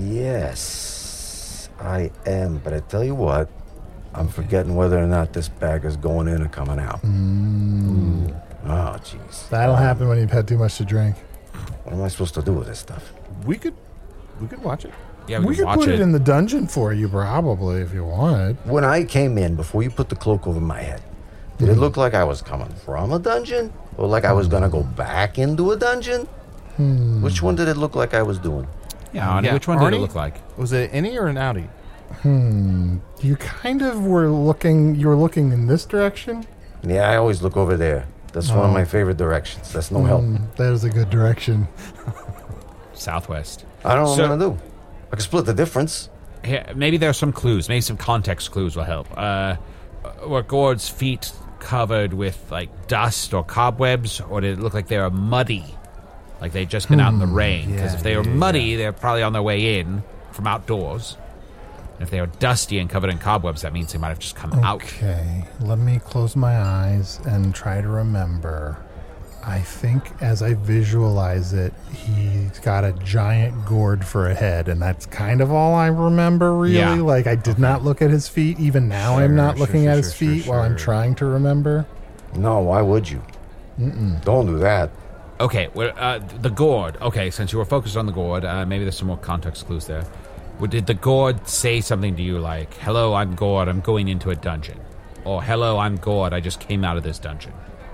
Yes, I am. But I tell you what, I'm forgetting whether or not this bag is going in or coming out. Mm. Oh, jeez. That'll happen when you've had too much to drink. What am I supposed to do with this stuff? We could. We could watch it. Yeah, We we, could watch put it. it. in the dungeon for you, probably, if you wanted. When I came in, before you put the cloak over my head, did it look like I was coming from a dungeon? Or like I was going to go back into a dungeon? Which one did it look like I was doing? yeah, Arnie, Yeah, which one did it Arnie? look like? Was it an innie or an outie? You kind of were looking. You were looking in this direction. Yeah, I always look over there. That's one of my favorite directions. That's no help. Mm, that is a good direction. Southwest. I don't know So- what I'm going to do. I can split the difference. Here, maybe there are some clues. Maybe some context clues will help. Uh, were Gord's feet covered with like dust or cobwebs, or did it look like they were muddy, like they'd just been out in the rain? Because yeah, if they were yeah, muddy, they're probably on their way in from outdoors. And if they were dusty and covered in cobwebs, that means they might have just come out. Okay, let me close my eyes and try to remember. I think as I visualize it, he's got a giant gourd for a head, and that's kind of all I remember, really. Yeah. Like, I did not look at his feet. Even now, I'm not Sure, looking sure, at sure, his sure, feet while I'm sure. trying to remember. No, why would you? Mm-mm. Don't do that. Okay, well, uh, the gourd. Okay, since you were focused on the gourd, uh, maybe there's some more context clues there. Well, did the gourd say something to you like, hello, I'm Gord, I'm going into a dungeon? Or, hello, I'm Gord, I just came out of this dungeon?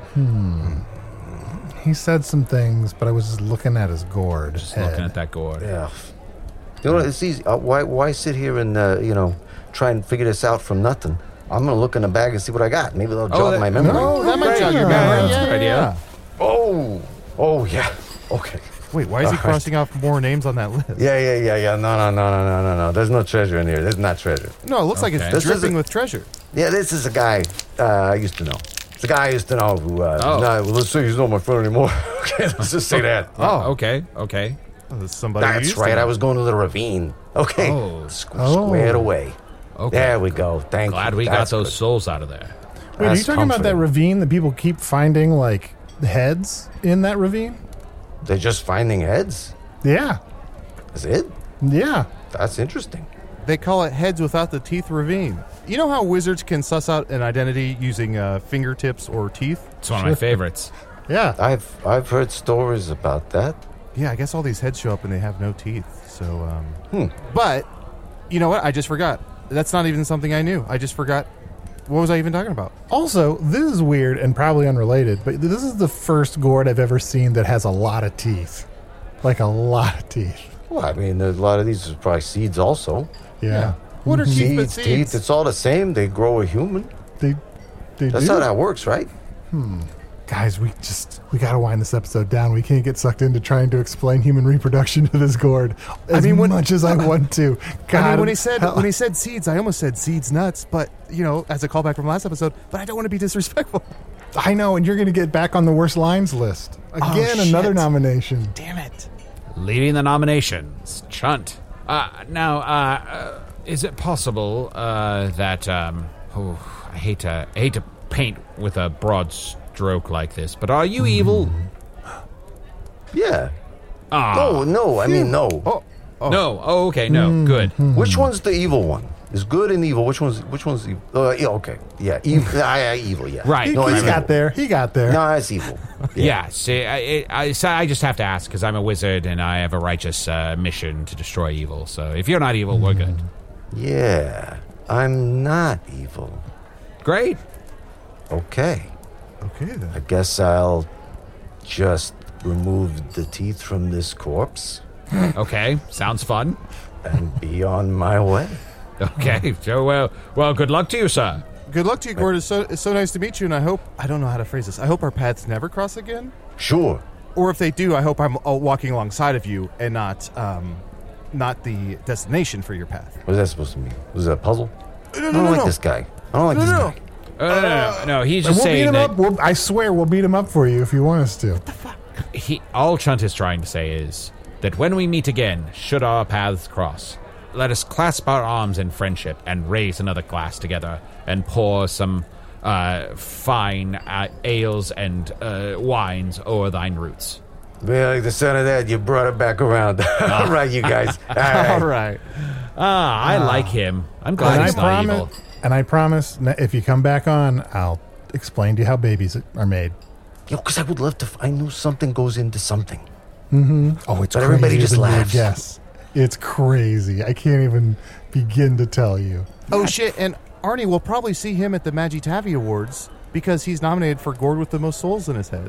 He said some things, but I was just looking at his gourd Just head. looking at that gourd. Yeah. You know, it's easy. Uh, why, why sit here and, uh, you know, try and figure this out from nothing? I'm going to look in the bag and see what I got. Maybe they'll jog that- my memory. Oh, that might jog your Yeah, memory. that's a good idea. Oh, oh, yeah. Okay. Wait, why is he All right. crossing off more names on that list? Yeah, yeah, yeah, yeah. No, no, no, no, no, no, no. There's no treasure in here. There's not treasure. No, it looks like Okay. it's This dripping isn't- with treasure. Yeah, this is a guy uh, I used to know. It's a guy I used to know who, uh, Oh. nah, well, let's say he's not my friend anymore. Okay, let's just say that. Oh, okay, okay. Oh, this is somebody you That's used to right. know. I was going to the ravine. Okay. Oh. Squ- Oh. Squared away. Okay. There we go. Thank you. Glad we got That's those good. souls out of there. Wait, are you That's talking about that comforting. ravine that people keep finding, like, heads in that ravine? They're just finding heads. Yeah. That's it? Yeah. That's interesting. They call it Heads Without the Teeth Ravine. You know how wizards can suss out an identity using uh, fingertips or teeth? It's one of my favorites. Yeah. I've I've heard stories about that. Yeah, I guess all these heads show up and they have no teeth. So, um, Hmm. but you know what? I just forgot. That's not even something I knew. I just forgot. What was I even talking about? Also, this is weird and probably unrelated, but this is the first gourd I've ever seen that has a lot of teeth. Like a lot of teeth. Well, I mean, there's a lot of these are probably seeds also. Yeah. What are teeth but Seeds, seeds? teeth, it's all the same. They grow a human. They, they That's do. how that works, right? Guys, we just, we gotta wind this episode down. We can't get sucked into trying to explain human reproduction to this gourd as I mean, when- much as I want to. God, I mean, when he said hell- when he said seeds, I almost said seeds nuts, but you know, as a callback from last episode. But I don't want to be disrespectful. I know, and you're gonna get back on the worst lines list. Again, Oh, another shit. nomination. Damn it! leading the nominations, Chunt. Uh, now, uh, uh, is it possible uh, that... Um, oh, I hate to I hate to paint with a broad stroke like this, but are you evil? Yeah. Ah. No, no, I mean, no. Oh, oh. No. Oh, okay, no. Good. Which one's the evil one? Is good and evil. Which one's which one's evil? Uh, yeah, okay. Yeah, evil. I, I, evil, yeah. Right. He, No, he it's got evil. there. He got there. No, it's evil. Yeah, see, I, I, so I just have to ask, because I'm a wizard and I have a righteous uh, mission to destroy evil. So if you're not evil, we're good. Yeah, I'm not evil. Great. Okay. Okay, then. I guess I'll just remove the teeth from this corpse Okay, sounds fun. and be on my way. Okay, so, well, well, good luck to you, sir. Good luck to you, Gord. It's so, it's so nice to meet you, and I hope... I don't know how to phrase this. I hope our paths never cross again. Sure. Or if they do, I hope I'm uh, walking alongside of you and not um, not the destination for your path. What is that supposed to mean? Was that a puzzle? No, no, I don't no, like no. this guy. I don't like No, this no, guy. no. Uh, no, no, no, he's And just we'll beat saying him that up. We'll, I swear we'll beat him up for you if you want us to. he, all Chunt is trying to say is that when we meet again, should our paths cross, let us clasp our arms in friendship and raise another glass together and pour some uh, fine uh, ales and uh, wines o'er thine roots. Man, I like the sound of that. You brought it back around. All right, you guys. All right. All right. Ah, I like him. I'm glad And I he's not promise. evil. And I promise, n- if you come back on, I'll explain to you how babies are made. Yo, because I would love to. F- I knew something goes into something. Oh, it's But everybody crazier just than you laughs. guess. It's crazy. I can't even begin to tell you. Oh, shit. And Arnie, we'll probably see him at the Magitavi Awards because he's nominated for Gord with the most souls in his head.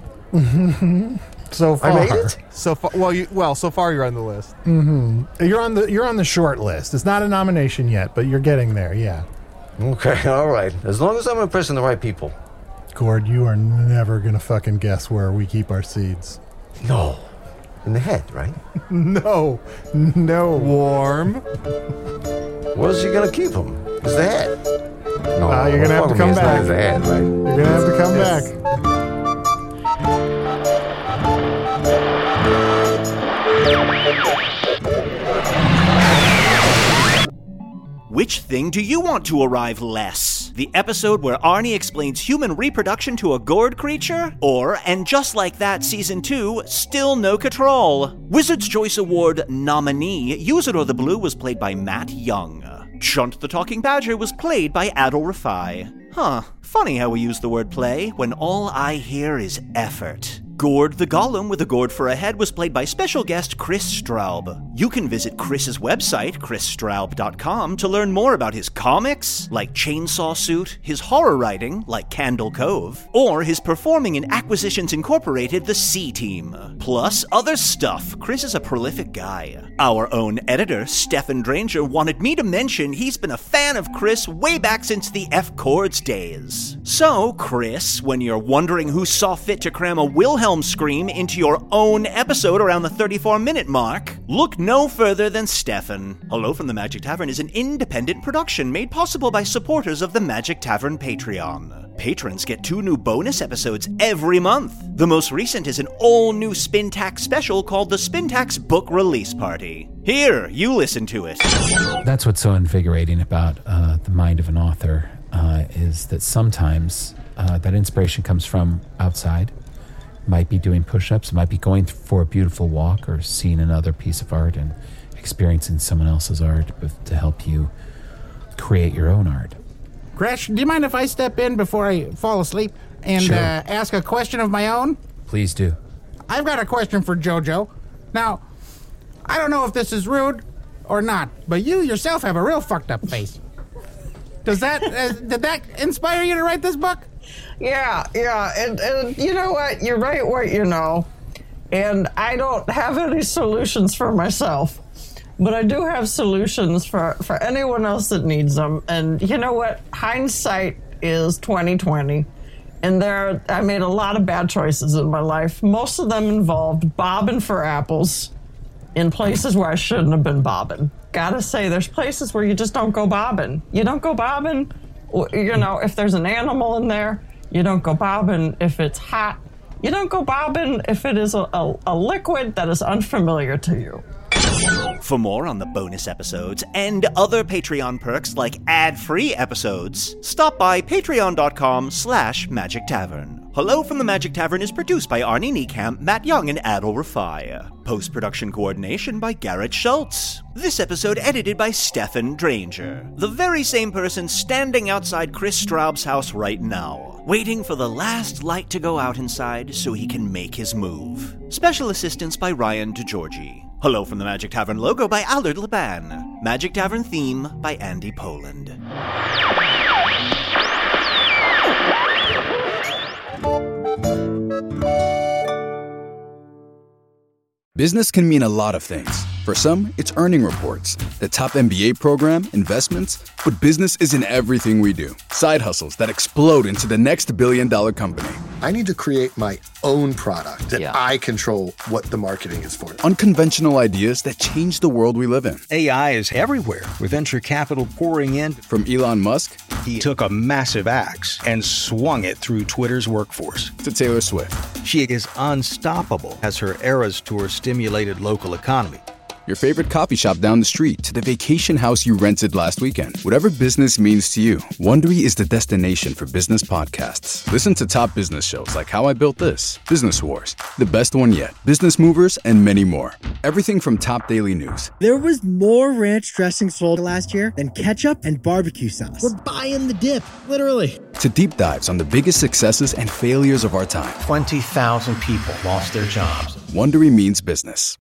So far, I made it? So far, well, you, well, so far you're on the list. you're on the you're on the short list. It's not a nomination yet, but you're getting there. Yeah, Okay, all right. As long as I'm impressing the right people. Gord, you are never gonna fucking guess where we keep our seeds. No. In the head, right? No, no. Warm. Where's she going to keep them? It's the head. No, Uh, you're gonna have to fuck come me, it's not back. in the head, right? You're gonna have to come back. Which thing do you want to arrive less? The episode where Arnie explains human reproduction to a gourd creature? Or, and just like that, season two, still no control? Wizard's Choice Award nominee Usador the Blue was played by Matt Young. Chunt the Talking Badger was played by Adol Rafai. Huh, funny how we use the word play when all I hear is effort. Gord the Golem with a gourd for a head was played by special guest Chris Straub. You can visit Chris's website, chris straub dot com, to learn more about his comics, like Chainsaw Suit, his horror writing, like Candle Cove, or his performing in Acquisitions Incorporated, The C-Team. Plus other stuff. Chris is a prolific guy. Our own editor, Stefan Dranger, wanted me to mention he's been a fan of Chris way back since the F-Chords days. So, Chris, when you're wondering who saw fit to cram a Wilhelm scream into your own episode around the thirty-four minute mark, look no further than Stefan. Hello from the Magic Tavern is an independent production made possible by supporters of the Magic Tavern Patreon. Patrons get two new bonus episodes every month. The most recent is an all-new Spintax special called the Spintax Book Release Party. Here, you listen to it. That's what's so invigorating about uh, the mind of an author, uh, is that sometimes uh, that inspiration comes from outside. Might be doing push-ups, might be going for a beautiful walk or seeing another piece of art and experiencing someone else's art to help you create your own art. Gresh, do you mind if I step in before I fall asleep and Sure. uh, ask a question of my own? Please do. I've got a question for JoJo. Now, I don't know if this is rude or not, but you yourself have a real fucked up face. Does that uh, did that inspire you to write this book? Yeah, yeah, and, and you know what? You're right what you know. And I don't have any solutions for myself. But I do have solutions for, for anyone else that needs them. And you know what? Hindsight is twenty twenty. And there, I made a lot of bad choices in my life. Most of them involved bobbing for apples in places where I shouldn't have been bobbing. Gotta say, there's places where you just don't go bobbing. You don't go bobbing, you know, if there's an animal in there. You don't go bobbing if it's hot. You don't go bobbing if it is a, a, a liquid that is unfamiliar to you. For more on the bonus episodes and other Patreon perks like ad-free episodes, stop by patreon.com slash Magic Tavern. Hello from the Magic Tavern is produced by Arnie Niekamp, Matt Young, and Adol Rafai. Post-production coordination by Garrett Schultz. This episode edited by Stefan Dranger, the very same person standing outside Chris Straub's house right now, waiting for the last light to go out inside so he can make his move. Special assistance by Ryan DeGiorgi. Hello from the Magic Tavern logo by Allard Laban. Magic Tavern theme by Andy Poland. Business can mean a lot of things. For some, it's earning reports, the top M B A program, investments, but business isn't everything we do. Side hustles that explode into the next billion dollar company. I need to create my own product that Yeah. I control what the marketing is for. Unconventional ideas that change the world we live in. A I is everywhere, with venture capital pouring in. From Elon Musk, he took a massive axe and swung it through Twitter's workforce. To Taylor Swift. She is unstoppable as her Eras Tour stimulated local economy. Your favorite coffee shop down the street to the vacation house you rented last weekend. Whatever business means to you, Wondery is the destination for business podcasts. Listen to top business shows like How I Built This, Business Wars, The Best One Yet, Business Movers, and many more. Everything from top daily news. There was more ranch dressing sold last year than ketchup and barbecue sauce. We're buying the dip, literally. To deep dives on the biggest successes and failures of our time. twenty thousand people lost their jobs. Wondery means business.